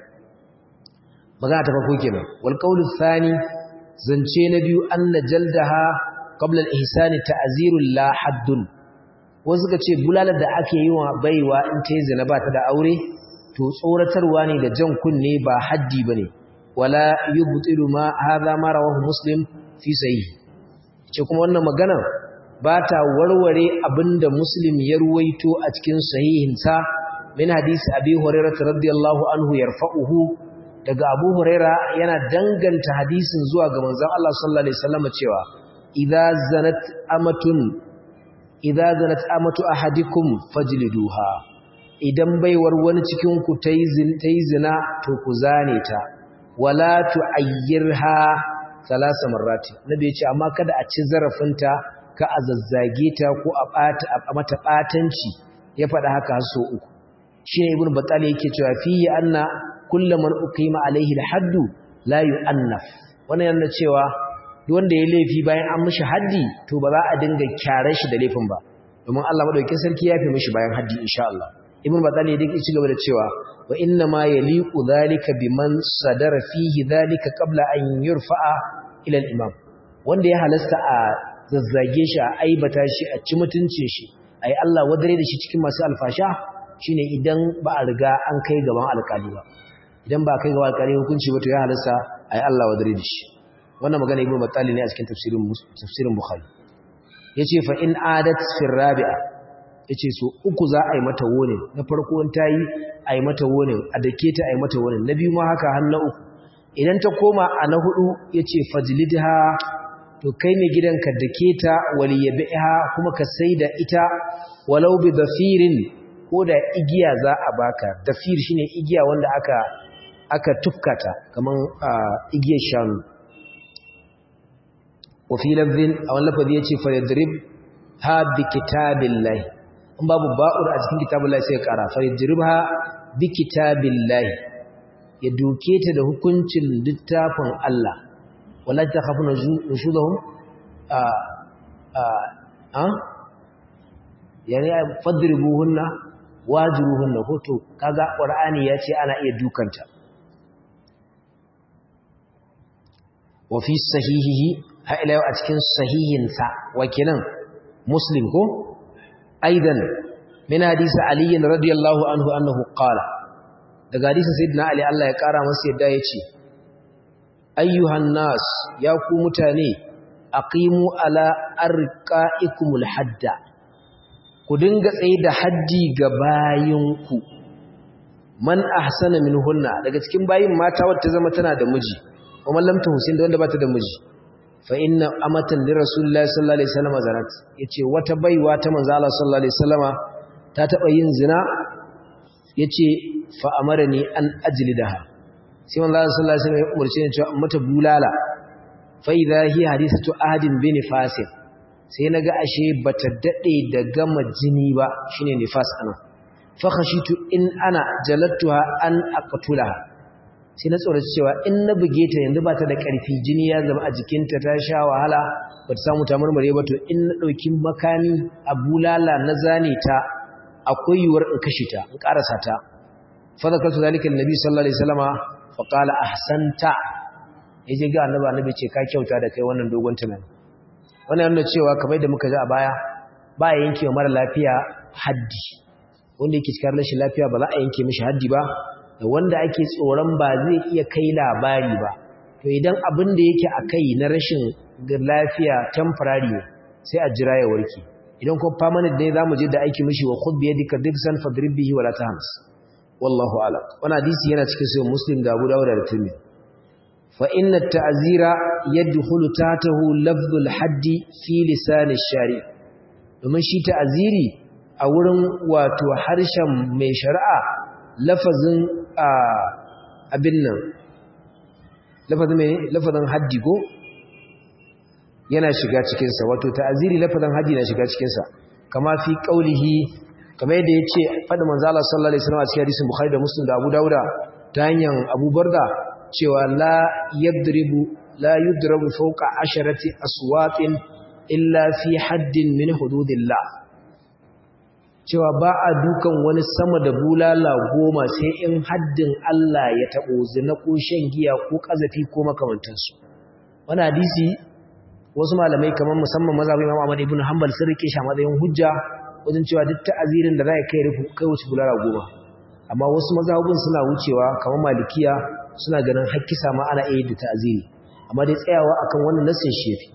magana ta farko kenan wal qawlu thani zance na biyu anna jaldaha qabla al-ihsan ta'zirul la haddun wasu suka ce bulalar da ake yi wa baiwa in ta yi zina ba ta da aure to tsoratarwa ne da jan kunne ba haddi bane wala yubtilu ma hadha ma rawahu muslim fi sahih ce kuma wannan magana ba ta warware abinda muslim ya ruwaito a cikin sahihinsa min hadisi abi hurairah radiyallahu anhu yarfa'uhu daga abu hurairah yana danganta hadisin zuwa ga manzon Allah sallallahu alaihi wasallam cewa idza zanat amatun idza zanat amatu ahadikum fajliduha idan baiwar wani cikin ku tayi zina to ku zane ta wala tu'ayyirha thalatha marrati nabi yace amma kada a ci zarafinta ka azazzage ta ko a bata a mata batanci ya fada haka so uku shine ibnu batali yake cewa fi anna kullu man uqima alaihi alhaddu la yu'annaf wannan yana cewa duk wanda ya laifi bayan an mishi haddi to ba za a dinga kyare shi da laifin ba domin Allah madaukakin sarki ya fi mishi bayan haddi insha Allah ibnu batali ya dinga ci gaba da cewa wa inna ma yaliqu dhalika biman sadara fihi dhalika qabla an yurfa'a ila al-imam wanda ya halasta a zazzage shi a aibata shi a ci mutuncin shi ai Allah wadare da shi cikin masu alfasha shine idan ba a riga an kai gaban alƙali ba idan ba kai gaban alƙali hukunci ba to ya halasta ai Allah wadare da shi wannan magana ibnu batali ne a cikin tafsirin tafsirin bukhari yace fa in adat fi rabi'a yace so uku za a yi mata wone na farko in tayi a yi mata wone a dake ta a yi mata wone na biyu ma haka har na uku idan ta koma a na hudu yace fajlidha to kai ne gidanka dake ta waliyabiha kuma ka saida ita walau bi dafirin ko da igiya za a baka dafir shine igiya wanda aka aka tufkata kaman igiyar shanu wa fi lafzin aw lafazi yace fa yadrib ha bi kitabillahi in babu ba'ur a cikin kitabullahi sai ya kara fa yadribha bi kitabillahi ya doke ta da hukuncin littafin Allah wala takhafuna nushudahum a a a yani fadribuhunna wajruhunna hoto kaga qur'ani yace ana iya dukanta wa fi sahihihi ha ila a cikin sahihin sa wakilan muslim ko aidan min hadisi ali radiyallahu anhu annahu qala daga hadisin sayyidina ali Allah ya kara masa yadda yace ayyuhan nas ya ku mutane aqimu ala arqaikumul hadda ku dinga tsaye da haddi ga bayinku man ahsana minhunna daga cikin bayin mata wacce zama tana da miji kuma lam tuhsin da wanda bata da miji fa inna amatan li rasulillahi sallallahu alaihi wasallam zanat yace wata baiwa ta manzo Allah sallallahu alaihi wasallama ta taba yin zina yace fa amarani an ajlidaha sai manzo Allah sallallahu alaihi wasallam ya umarce ni cewa mata bulala fa idha hi hadithatu ahadin bi nifasin sai naga ashe bata dade da gama jini ba shine nifas ana fa khashitu in ana jalattuha an aqtulaha sai na tsoraci cewa in na buge ta yanzu bata da karfi jini ya zama a jikinta ta sha wahala bata samu ta murmure ba to in na dauki makami a bulala na zane ta akwai yuwar in kashe ta in karasa ta fa zakartu zalika annabi sallallahu alaihi wasallama fa qala ahsanta yaje ga annabi annabi ce ka kyauta da kai wannan dogon tunani wannan yana cewa kamar da muka ji a baya ba ya yanke mara lafiya haddi wanda yake cikin rashin lafiya ba za a yanke mishi haddi ba da wanda ake tsoron ba zai iya kai labari ba to idan abin da yake akai na rashin lafiya temporary sai a jira ya warke idan ko permanent ne zamu je da aiki mishi wa khud bi yadika dibsan fadrib bihi wala tahms wallahu a'lam wannan hadisi yana cikin sahih muslim da Abu Dawud da Tirmidhi fa inna at-ta'zira yadkhulu tahtahu lafdhul haddi fi lisan ash-shari domin shi ta'ziri a wurin wato harshen mai shari'a lafazin abin nan lafazin mai lafazin haddi ko yana shiga cikin sa wato ta'ziri lafazin haddi na shiga cikin sa kama fi qawlihi kamar yadda yace fadin manzo Allah sallallahu alaihi wasallam a cikin hadisin Bukhari da Muslim da Abu Dawud ta hanyar Abu Barda cewa la yadribu la yudrabu fawqa asharati aswatin illa fi haddin min hududillah cewa ba a dukan wani sama da bulala goma sai in haddin Allah ya tabo zina ko shan giya ko kazafi ko makamantansu wannan hadisi wasu malamai kamar musamman mazhabin Imam Ahmad ibn Hanbal sun rike shi a matsayin hujja wajen cewa duk ta'azirin da za kai rufu kai wuce bulala goma amma wasu mazhabin suna wucewa kamar Malikiya suna ganin hakkisa ma ana iya da ta'aziri amma dai tsayawa akan wannan nasin shi yafi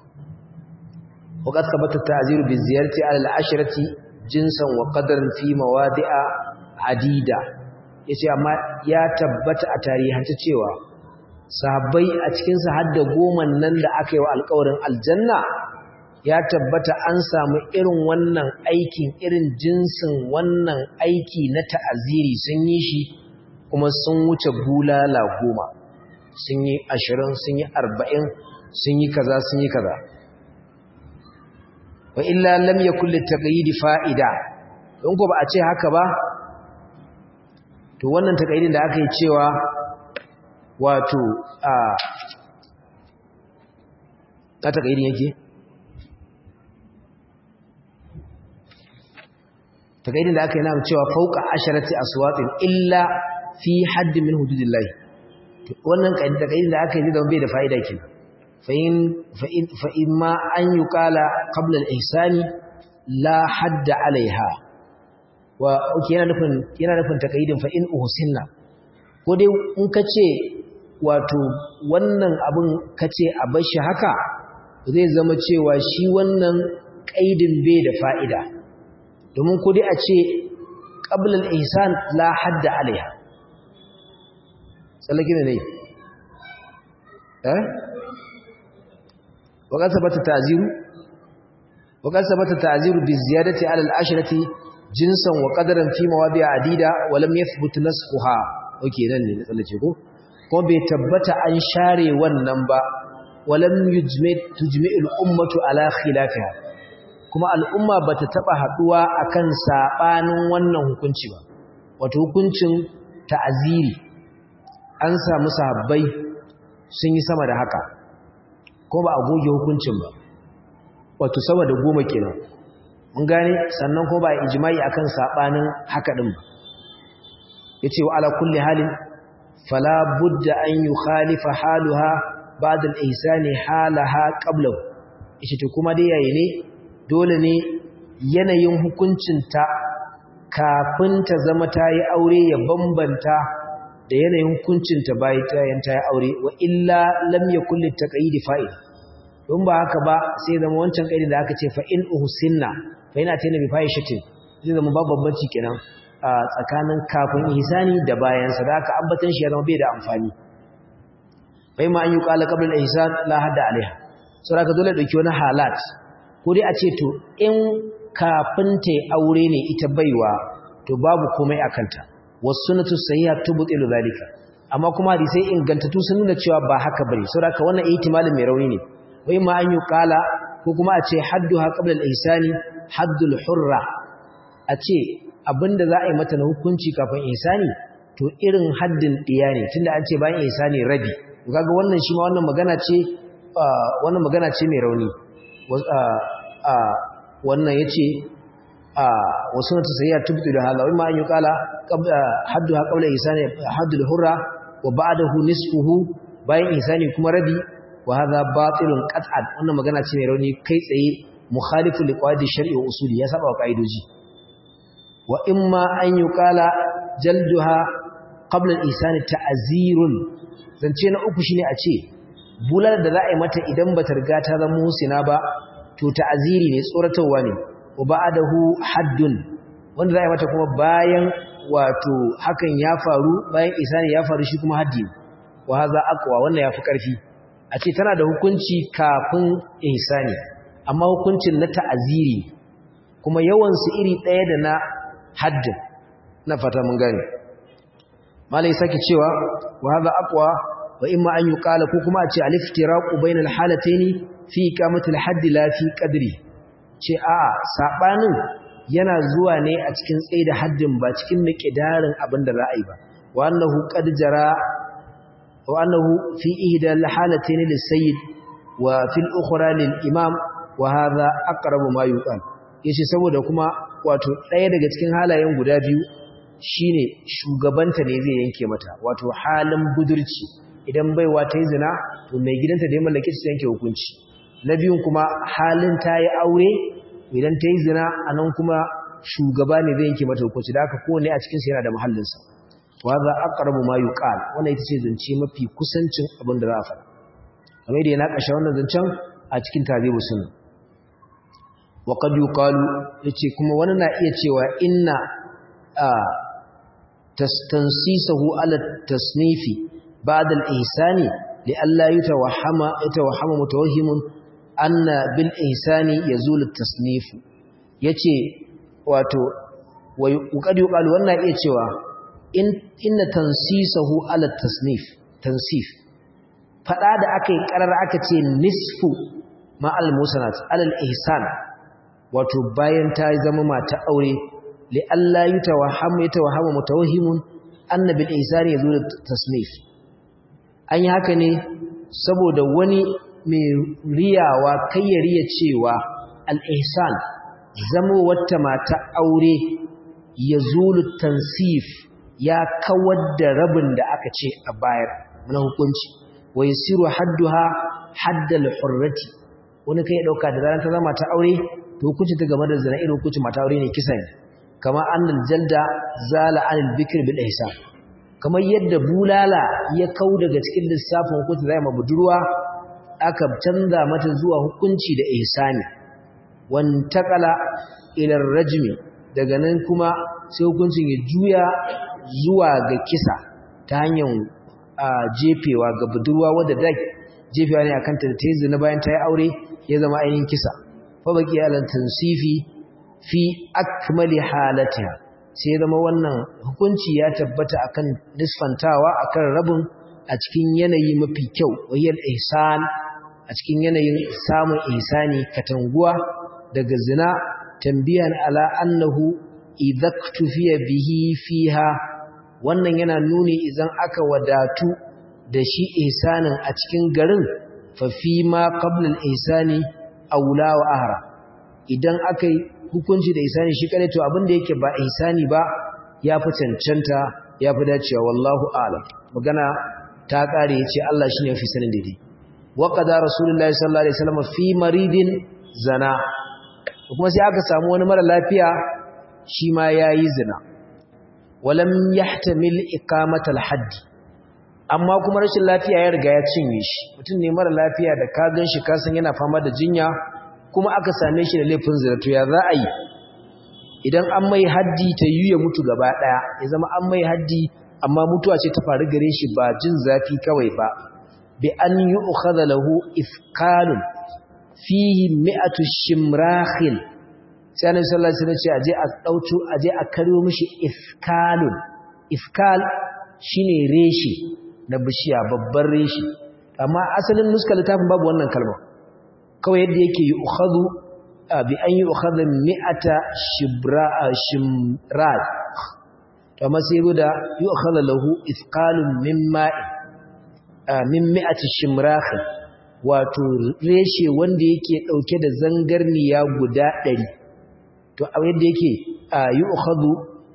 وقد ثبت التعزير بالزيارة على العشرة جنسا وقدرا في مواضع عديدة yace amma ya tabbata a tarihance cewa sahabbai a cikin sa hadda goma nan da aka yi wa alƙawarin aljanna ya tabbata an samu irin wannan aikin irin jinsin wannan aiki na ta'aziri sun yi shi kuma sun wuce bulala goma sun yi ashirin sun yi arba'in sun yi kaza sun yi kaza wa illa lam yakul litaqyid fa'ida don ko ba a ce haka ba to wannan taqyidin da aka yi cewa wato a ta taqyidin yake taqyidin da aka yi na cewa fawqa asharati aswatin illa fi hadd min hududillah to wannan taqyidin da aka yi da bai da fa'ida kenan فإن فإن فإما أن يقال قبل الإحسان لا حد عليها وكينا نفن كينا نفن تقييد فإن أحسننا kodai in kace wato wannan abun kace a bar shi haka zai zama cewa shi wannan kaidin bai da fa'ida domin kodai a ce qabla al-ihsan la hadd alaiha sallaki ne eh وقد ثبت التعزير وقد ثبت التعزير بالزيادة على العشرة جنسا وقدرا في مواضع عديدة ولم يثبت نسخها اوكي nan ne tsallace ko kuma bai tabbata an share wannan ba walam yujmi tujmi al-ummatu ala khilafiha kuma al'umma bata taba haduwa akan sabanin wannan hukunci ba wato hukuncin ta'aziri an samu sahabbai sun yi sama da haka ko ba a goge hukuncin ba wato sama da goma kenan mun gane sannan ko ba ijma'i akan sabanin haka din ba yace wa ala kulli halin fala budda an yukhalifa haluha ba'da al-ihsani halaha qablahu yace to kuma dai yayi ne dole ne yanayin hukuncin ta kafin ta zama tayi aure ya bambanta da yanayin hukuncinta bayan ta yi aure wa illa lam yakul litaqyid fa'il don ba haka ba sai zama wancan kaidin da aka ce fa in uhsinna fa ina tana bi fahishatin zai zama babu bambanci kenan a tsakanin kafin ihsani da bayan sa da aka ambatan shi ya zama bai da amfani bai ma an yi qala qabla al-ihsan la hadda alaiha saboda ka dole dauki wani halat ko dai a ce to in kafin ta aure ne ita baiwa to babu komai akanta wasunnatu sayyi'a tubtilu zalika amma kuma hadisi ingantattu sun nuna cewa ba haka bane saboda wannan ihtimalin mai rauni ne wai ma an yuqala ko kuma a ce hadduha qabla al-ihsani haddul hurra a ce abinda za a yi mata na hukunci kafin ihsani to irin haddin diya ne tunda an ce bayan ihsani rabi kaga wannan shi ma wannan magana ce wannan magana ce mai rauni wannan yace wasu na tasiriya tubtu da hala wima an yi kala hadduha qabla ihsani haddul hurra wa ba'dahu nisfuhu bayan ihsani kuma rabi wa hadha batilun qat'an wannan magana ce mai rauni kai tsaye mukhalifu liqaidi shar'i wa usuli ya saba wa kaidoji wa imma an yi kala jalduha qabla ihsani ta'zirun zance na uku shine a ce bulal da za a yi mata idan bata riga ta zama musina ba to ta'ziri ne tsoratarwa ne wa ba'dahu haddun wanda za a yi mata kuma bayan wato hakan ya faru bayan isani ya faru shi kuma haddi wa haza aqwa wannan yafi karfi a ce tana da hukunci kafin ihsani amma hukuncin na ta'aziri kuma yawan su iri daya da na haddin na fata mun gane malai saki cewa wa haza aqwa wa imma an yuqala ko kuma a ce al-iftiraqu bainal halataini fi iqamati al-hadd la fi qadri ce a'a sabanin yana zuwa ne a cikin tsaye da haddin ba cikin miqdarin abin da za a yi ba wa annahu qad jara wa annahu fi ihda al-halatayn lis-sayyid wa fil ukhra lil-imam wa hadha aqrabu ma yuqal yace saboda kuma wato ɗaya daga cikin halayen guda biyu shine shugabanta ne zai yanke mata wato halin budurci idan baiwa ta yi zina to mai gidanta da ya mallake ta yanke hukunci na biyun kuma halin ta yi aure idan ta yi zina anan kuma shugaba ne zai yanke mata hukunci da haka kowanne a cikin sa yana da muhallinsa wa za aqrabu ma yuqal wannan ita ce zance mafi kusancin abin da za a faɗa kamar da yana kashe wannan zancen a cikin tabibu sunna wa qad yuqalu yace kuma wani na iya cewa inna tastansisahu ala tasnifi ba'da al-ihsani li alla yatawahhama yatawahhama mutawahhimun anna bil ihsani yazul at-tasnif yace wato wa qad yuqalu wannan iya cewa in inna tansisahu ala tasnif tansif fada da akai karar aka ce nisfu ma al-musanat ala al-ihsan wato bayan ta zama mata aure li alla yatawahham yatawahham mutawahhimun anna bil ihsani yazul tasnif an yi haka ne saboda wani mai riyawa kai ya riya cewa al-ihsan zama wata mata aure yazul tansif ya kawar da rabin da aka ce a bayar na hukunci wa yasiru hadduha haddal hurrati wani kai ya dauka da zaran ta zama ta aure to hukunci ta game da zina irin hukunci mata aure ne kisa ne kama annal jalda zala anil bikr bil ihsan kamar yadda bulala ya kau daga cikin lissafin hukunci zai ma budurwa aka canza mata zuwa hukunci da ihsani wan taqala ila rajmi daga nan kuma sai hukuncin ya juya zuwa ga kisa ta hanyar jefewa ga budurwa wadda da jefewa ne akan ta da tayi zina bayan ta yi aure ya zama ainihin kisa fa baki alan tansifi fi akmali halatiha sai zama wannan hukunci ya tabbata akan nisfantawa akan rabin a cikin yanayi mafi kyau wayar ihsan a cikin yanayin samun ihsani katanguwa daga zina tambiyan ala annahu idaktufiya bihi fiha wannan yana nuni idan aka wadatu da shi ihsanin a cikin garin fa fi ma qabla al-ihsani aula wa ahra idan akai hukunci da ihsani shi kare to abin da yake ba ihsani ba yafi cancanta yafi dacewa wallahu a'lam magana ta kare yace Allah shine yafi sanin dai wa qada rasulullahi sallallahu alaihi wasallam fi maridin zana kuma sai aka samu wani mara lafiya shi ma yayi zina walam yahtamil iqamatal hadd amma kuma rashin lafiya ya riga ya cinye shi mutum ne mara lafiya da ka ganshi ka san yana fama da jinya kuma aka same shi da laifin zina to ya za a yi idan an mai haddi ta yi ya mutu gaba daya ya zama an mai haddi amma mutuwa ce ta faru gare shi ba jin zafi kawai ba bi an yu'khadha lahu ifkalun fihi mi'atu shimrakhil sai annabi sallallahu alaihi wasallam ce aje a dauto aje a karyo mishi ifkalun ifkal shine reshi na bishiya babban reshi amma asalin nuskar littafin babu wannan kalma kawai yadda yake yu'khadhu bi an yu'khadha mi'ata shibra shimrad to amma sai guda yu'khadha lahu ifkalun min ma'i min mi'ati shimrakh wato reshe wanda yake dauke da zangarniya guda ɗari to a yadda yake yu'khadhu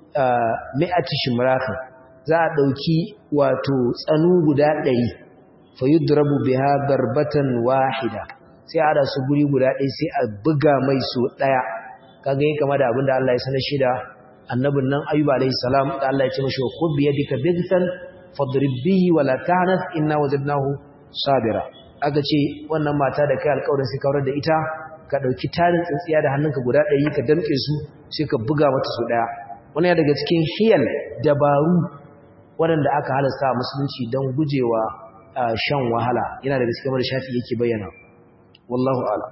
mi'ati shimrakh za a dauki wato tsanu guda ɗari fa yudrabu biha darbatan wahida sai a da su guri guda ɗaya sai a buga mai su ɗaya kaga yake kama da abinda Allah ya sanar shi da annabin nan Ayyub alayhi salam da Allah ya ce mashi khudh bi yadika bidtan fadrib bihi wala tahnath inna wajadnahu sabira aka ce wannan mata da kai alƙawarin sai kawar da ita ka dauki tarin tsintsiya da hannunka guda ɗaya ka damke su sai ka buga mata su ɗaya wannan ya daga cikin hiyal dabaru waɗanda aka halasta musulunci don gujewa shan wahala yana daga cikin wanda shafi yake bayyana wallahu a'lam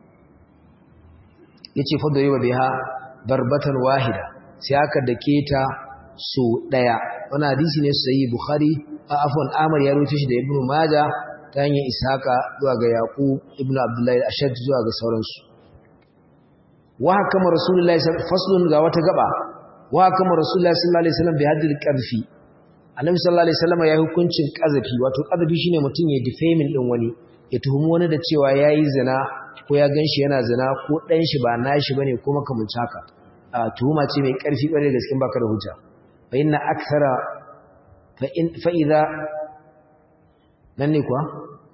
yace fadda yawa biha darbatan wahida sai aka dake ta so daya wannan hadisi ne sai bukhari afwan amr ya rawaito shi da ibnu majah ta hanyar ishaqa zuwa ga yaqub ibnu abdullahi al-ashad zuwa ga sauransu wa hakama rasulullahi faslun ga wata gaba wa hakama rasulullahi sallallahu alaihi wasallam bi haddil qadfi annabi sallallahu alaihi wasallam ya hukuncin qazafi wato qazafi shine mutum ya defaming din wani ya tuhumi wani da cewa yayi zina ko ya ganshi yana zina ko dan shi ba nashi bane ko makamancin haka a tuhuma ce mai karfi bare gaskiya baka da hujja fa inna akthara fa in fa idha nan ne kuwa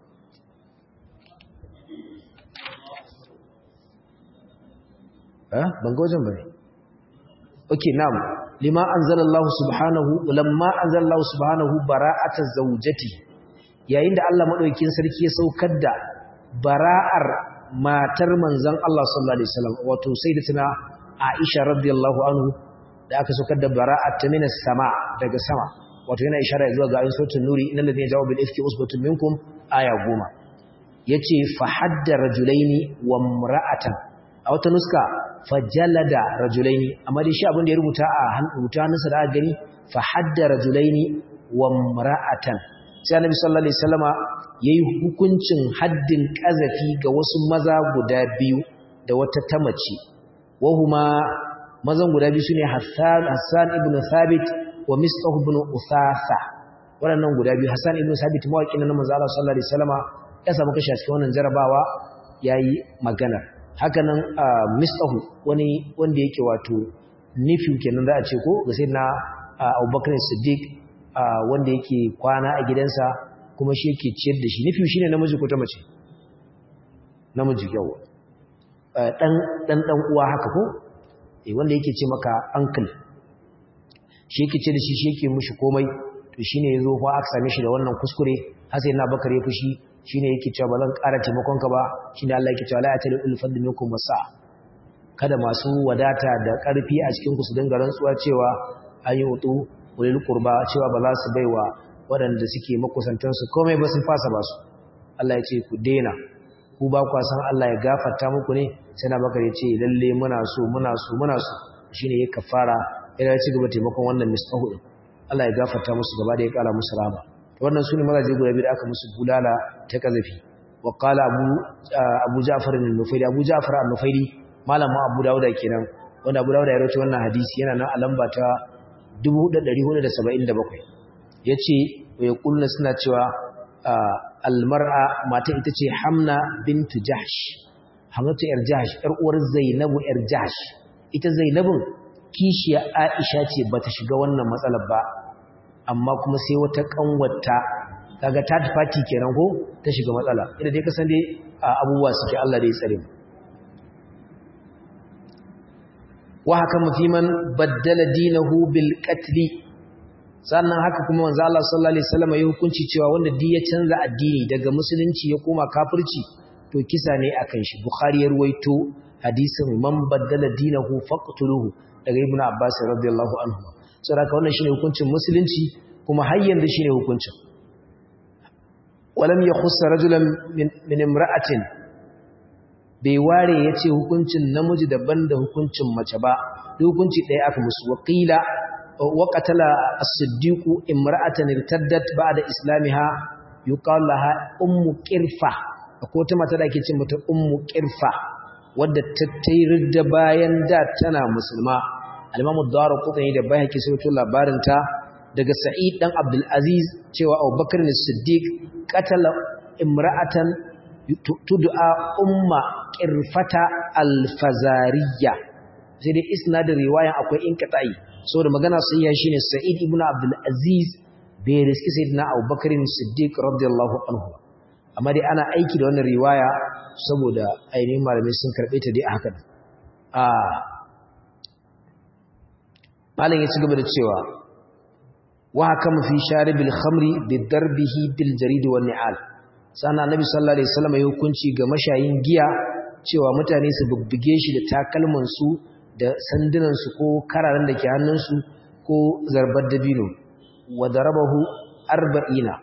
eh ban ga wajen bane okay na'am lima anzalallahu subhanahu lamma anzalallahu subhanahu bara'ata zawjati yayin da Allah madaukakin sarki ya saukar da bara'ar matar manzon Allah sallallahu alaihi wasallam wato sayyidatuna Aisha radiyallahu anhu da aka saukar da bara'at minas sama daga sama wato yana ishara zuwa ga ayin suratul nuri innal ladina jawabu bil ifki usbatun minkum aya goma yace fa hadda rajulaini wa imra'atan a wata nuska fajalada rajulaini amma dai shi abin da ya rubuta a rubuta hannunsa da aka gani fa hadda rajulaini wa imra'atan sai annabi sallallahu alaihi wasallama yayi hukuncin haddin kazafi ga wasu maza guda biyu da wata tamace wahuma mazan guda biyu sune Hassan Hassan ibn Thabit wa Mistah ibn Usasa waɗannan guda biyu Hassan ibn Thabit mawaƙin na manzo Allah sallallahu alaihi wasallama ya samu kashi a cikin wannan jarabawa yayi magana hakanan Mistahu wani wanda yake wato nifiu kenan za a ce ko ga sayyidina Abubakar Siddiq wanda yake kwana a gidansa kuma shi yake ciyar da shi nifiu shine namiji ko ta mace namiji yawa dan dan dan uwa haka ko eh wanda yake ce maka uncle shi yake ce da shi shi yake mushi komai to shine yazo fa aka same shi da wannan kuskure har sai na Bakar ya fushi shine yake cewa ba zan ƙara taimakon ka ba shine Allah yake cewa la ya'tali ul fadl minkum wasa kada masu wadata da ƙarfi a cikin ku su dinga rantsuwa cewa ayi utu ulil qurba cewa ba za su baiwa waɗanda suke makusantan su komai ba sun fasa ba su Allah ya ce ku daina ku ba ku san Allah ya gafarta muku ne sai na Bakar ya ce lalle muna so muna so muna so shine ya kafara ya ci gaba taimakon wannan mistahu din Allah ya gafarta musu gaba da ya kara musu rahama wannan sune mazaje guda biyu da aka musu bulala ta kazafi wa qala abu abu ja'far an-nufaili abu ja'far an-nufaili malamin abu dauda kenan wanda abu dauda ya rawaito wannan hadisi yana nan a lamba ta dubu ɗaya da ɗari huɗu da saba'in da bakwai yace wa yaquluna suna cewa al-mar'a mata ita ce Hamna bintu Jahsh Hamnatu yar Jahsh yar uwar Zainabu yar Jahsh ita Zainabun kishiya Aisha ce bata shiga wannan matsalar ba amma kuma sai wata kanwata kaga third party kenan ko ta shiga matsala idan dai kasan dai abubuwa suke Allah dai tsare mu wa hakama fi man baddala dinahu bil qatl sannan haka kuma manzo Allah sallallahu alaihi wasallam ya hukunci cewa wanda duk ya canza addini daga musulunci ya koma kafirci to kisa ne akan shi Bukhari ya ruwaito hadisin man baddala dinahu faqtuluhu daga Ibn Abbas radiyallahu anhu saboda wannan shine hukuncin musulunci kuma har yanzu shine hukuncin walam yakhuss rajulan min, min imra'atin bai ware yace hukuncin namiji daban da hukuncin mace ba hukunci ɗaya aka musu waqila wa qatala as-siddiq imra'atan irtaddat ba'da islamiha yuqal laha ummu qirfa akwai ta mata da ake ce mata ummu qirfa wadda ta tayar bayan da tana musulma al-Imam ad-Darqutni da Bayhaqi sun rawaito labarin ta daga Sa'id dan Abdul Aziz cewa Abu Bakr as-Siddiq qatala imra'atan tud'a umma qirfata al-Fazariyya sai dai isnadin riwaya akwai inqita'i saboda magana sahiha shine Sa'id ibn Abdul Aziz bai riski sayyidina Abu Bakr as-Siddiq radiyallahu anhu amma dai ana aiki da wannan riwaya saboda ainihin malamai sun karbe ta dai a haka a malam ya ci gaba da cewa wa hakama fi sharibil khamri bidarbihi bil jarid wan ni'al sana annabi sallallahu alaihi wasallam ya hukunci ga mashayin giya cewa mutane su bubbuge shi da takalman su da sandunan su ko kararan da ke hannun su ko zarbar dabino wa darabahu arba'ina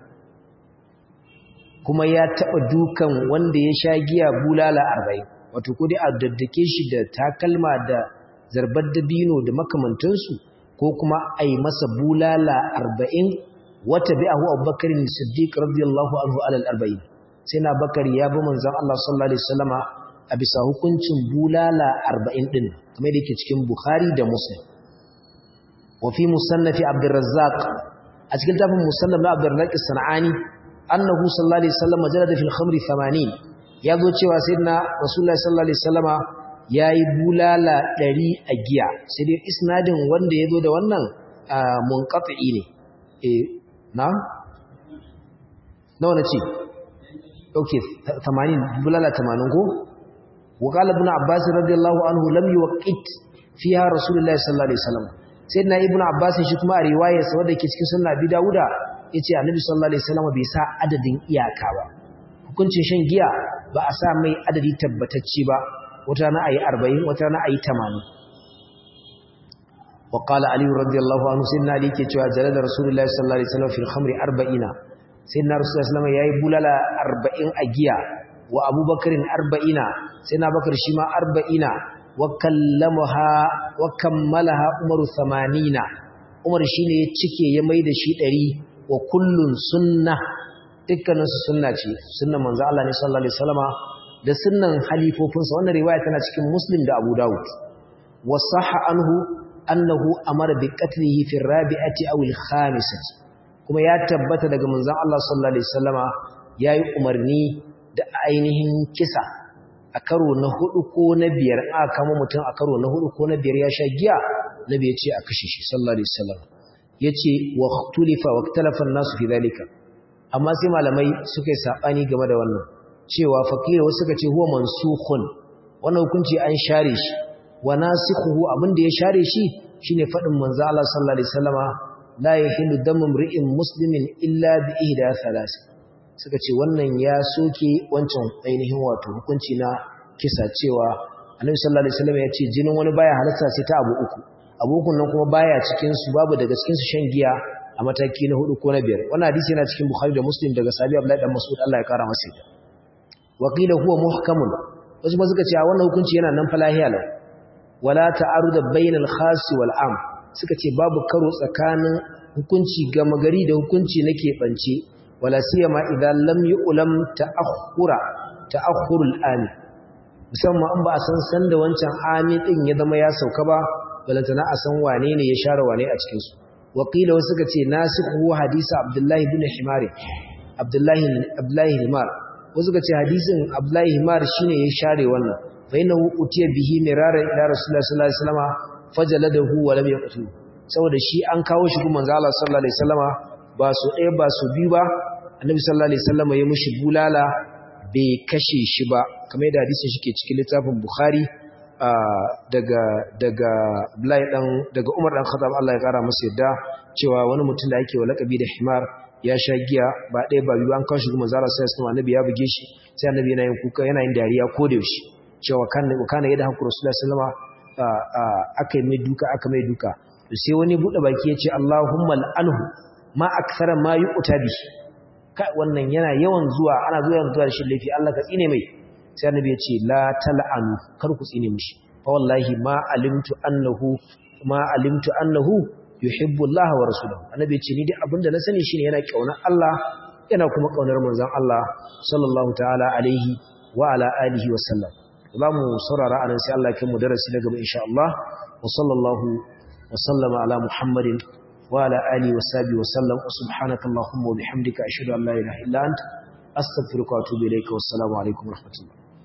kuma ya taba dukan wanda ya sha giya bulala arba'in wato ko dai a daddake shi da takalma da zarbar dabino da makamantansu ko kuma a yi masa bulala arba'in wata bi'ahu abubakar siddiq radiyallahu anhu alal arba'in sai na bakar ya bi manzon Allah sallallahu alaihi wasallama a bisa hukuncin bulala arba'in din kamar da yake cikin Bukhari da Muslim wa fi musannaf Abdurrazzaq a cikin tafin musannaf na Abdurrazzaq as-Sanani annahu sallallahu alaihi wasallam jalada fil khamri thamanin yazo cewa sayyidina Rasulullah sallallahu alaihi wasallama yayi bulala ɗari a giya sai dai isnadin wanda yazo da wannan munqati ne eh na nawa nace okay tamanin bulala tamanin ko وقال ابن عباس رضي الله عنه لم يوقت فيها رسول الله صلى الله عليه وسلم سيدنا ابن عباس shi kuma a riwayar sa wanda ke cikin sunan Abi Dawuda yace annabi sallallahu alaihi wasallam bai sa adadin iyaka ba hukuncin shan giya ba a sa mai adadi tabbatacce ba wata na ayi arba'in wata na ayi tamanin وقال علي رضي الله عنه سيدنا علي ke cewa jalada rasulullahi sallallahu alaihi wasallam fil khamri arba'ina sayyidina rasulullahi sallallahu alaihi wasallam yayi bulala arba'in a giya wa abubakarin arba'ina sai na bakar shi ma arba'ina wa kallamaha wa kammalaha umaru thamanina umar shine ya cike ya maida shi ɗari wa kullun sunna dukkanin su sunna ce sunnan manzo Allah ne sallallahu alaihi wasallama da sunnan halifofin sa wannan riwaya tana cikin Muslim da Abu Dawud wa sahha anhu annahu amara bi qatlihi fi ar-rabi'ati aw al-khamisati kuma ya tabbata daga manzo Allah sallallahu alaihi wasallama yayi umarni da ainihin kisa a karo na hudu ko na biyar aka kama mutum a karo na hudu ko na biyar ya sha giya nabi ya ce a kashe shi sallallahu alaihi wasallam yace wa ikhtulifa wa ikhtalafa an-nas fi dhalika amma sai malamai suka yi sabani game da wannan cewa fakira wasu suka ce huwa mansukhun wannan hukunci an share shi wa nasikhuhu abinda ya share shi shine fadin manzo Allah sallallahu alaihi wasallama la yahillu damu imri'in muslimin illa bi ihda thalath suka ce wannan ya soke wancan ainihin wato hukunci na kisa cewa Annabi sallallahu alaihi wasallam ya ce jinin wani baya halarta sai ta abu uku abu uku nan kuma baya cikin su babu daga cikin su shan giya a mataki na hudu ko na biyar wannan hadisi yana cikin Bukhari da Muslim daga sahabi Abdullah dan Mas'ud Allah ya kara masa ita wa qila huwa muhkamun wasu ma suka ce a wannan hukunci yana nan falahiya lau wala ta'aruda bainal khas wal am suka ce babu karo tsakanin hukunci gama gari da hukunci na keɓance wala siyama idan lam yu'lam ta'akhura ta'akhurul ami musamman an ba a san san da wancan ami din ya zama ya sauka ba balantana a san wane ne ya share wane a cikin su wakila wasu suka ce nasikhu hadisi Abdullahi ibn Himar Abdullahi Abdullahi Himar wasu suka ce hadisin Abdullahi Himar shine ya share wannan fa innahu utiya bihi miraran ila Rasulullah sallallahu alaihi wasallama fajaladahu wa lam yaqtu saboda shi an kawo shi kuma manzo Allah sallallahu alaihi wasallama ba su ɗaya ba su biyu ba annabi sallallahu alaihi wasallama ya mushi bulala bai kashe shi ba kamar yadda hadisin shi ke cikin littafin Bukhari daga daga Abdullahi dan daga Umar dan Khattab Allah ya kara masa yadda cewa wani mutum da yake wa laqabi da Himar ya sha giya ba ɗaya ba biyu an kawo shi kuma manzo Allah sallallahu alaihi wasallama annabi ya buge shi sai annabi yana yin kuka yana yin dariya ko da yaushe cewa kan kana yadda hakku Rasulullah sallallahu alaihi wasallama aka yi mai duka aka mai duka sai wani bude baki ya ce Allahumma al'anhu ma akthara ma yu'ta bi kai wannan yana yawan zuwa ana zuwa zuwa da shi laifi Allah ka tsine mai sai annabi ya ce la tal'anu kar ku tsine mishi fa wallahi ma alimtu annahu ma alimtu annahu yuhibbu Allah wa rasuluhu annabi ya ce ni dai abinda na sani shine yana kaunar Allah yana kuma kaunar manzon Allah sallallahu ta'ala alaihi wa ala alihi wa sallam zamu saurara anan sai Allah ya kai mu darasi na gaba insha Allah wa sallallahu wa sallama ala Muhammadin وعلى آله وصحبه وسلم وسبحانك اللهم وبحمدك أشهد أن لا إله إلا أنت أستغفرك وأتوب إليك والسلام عليكم ورحمة الله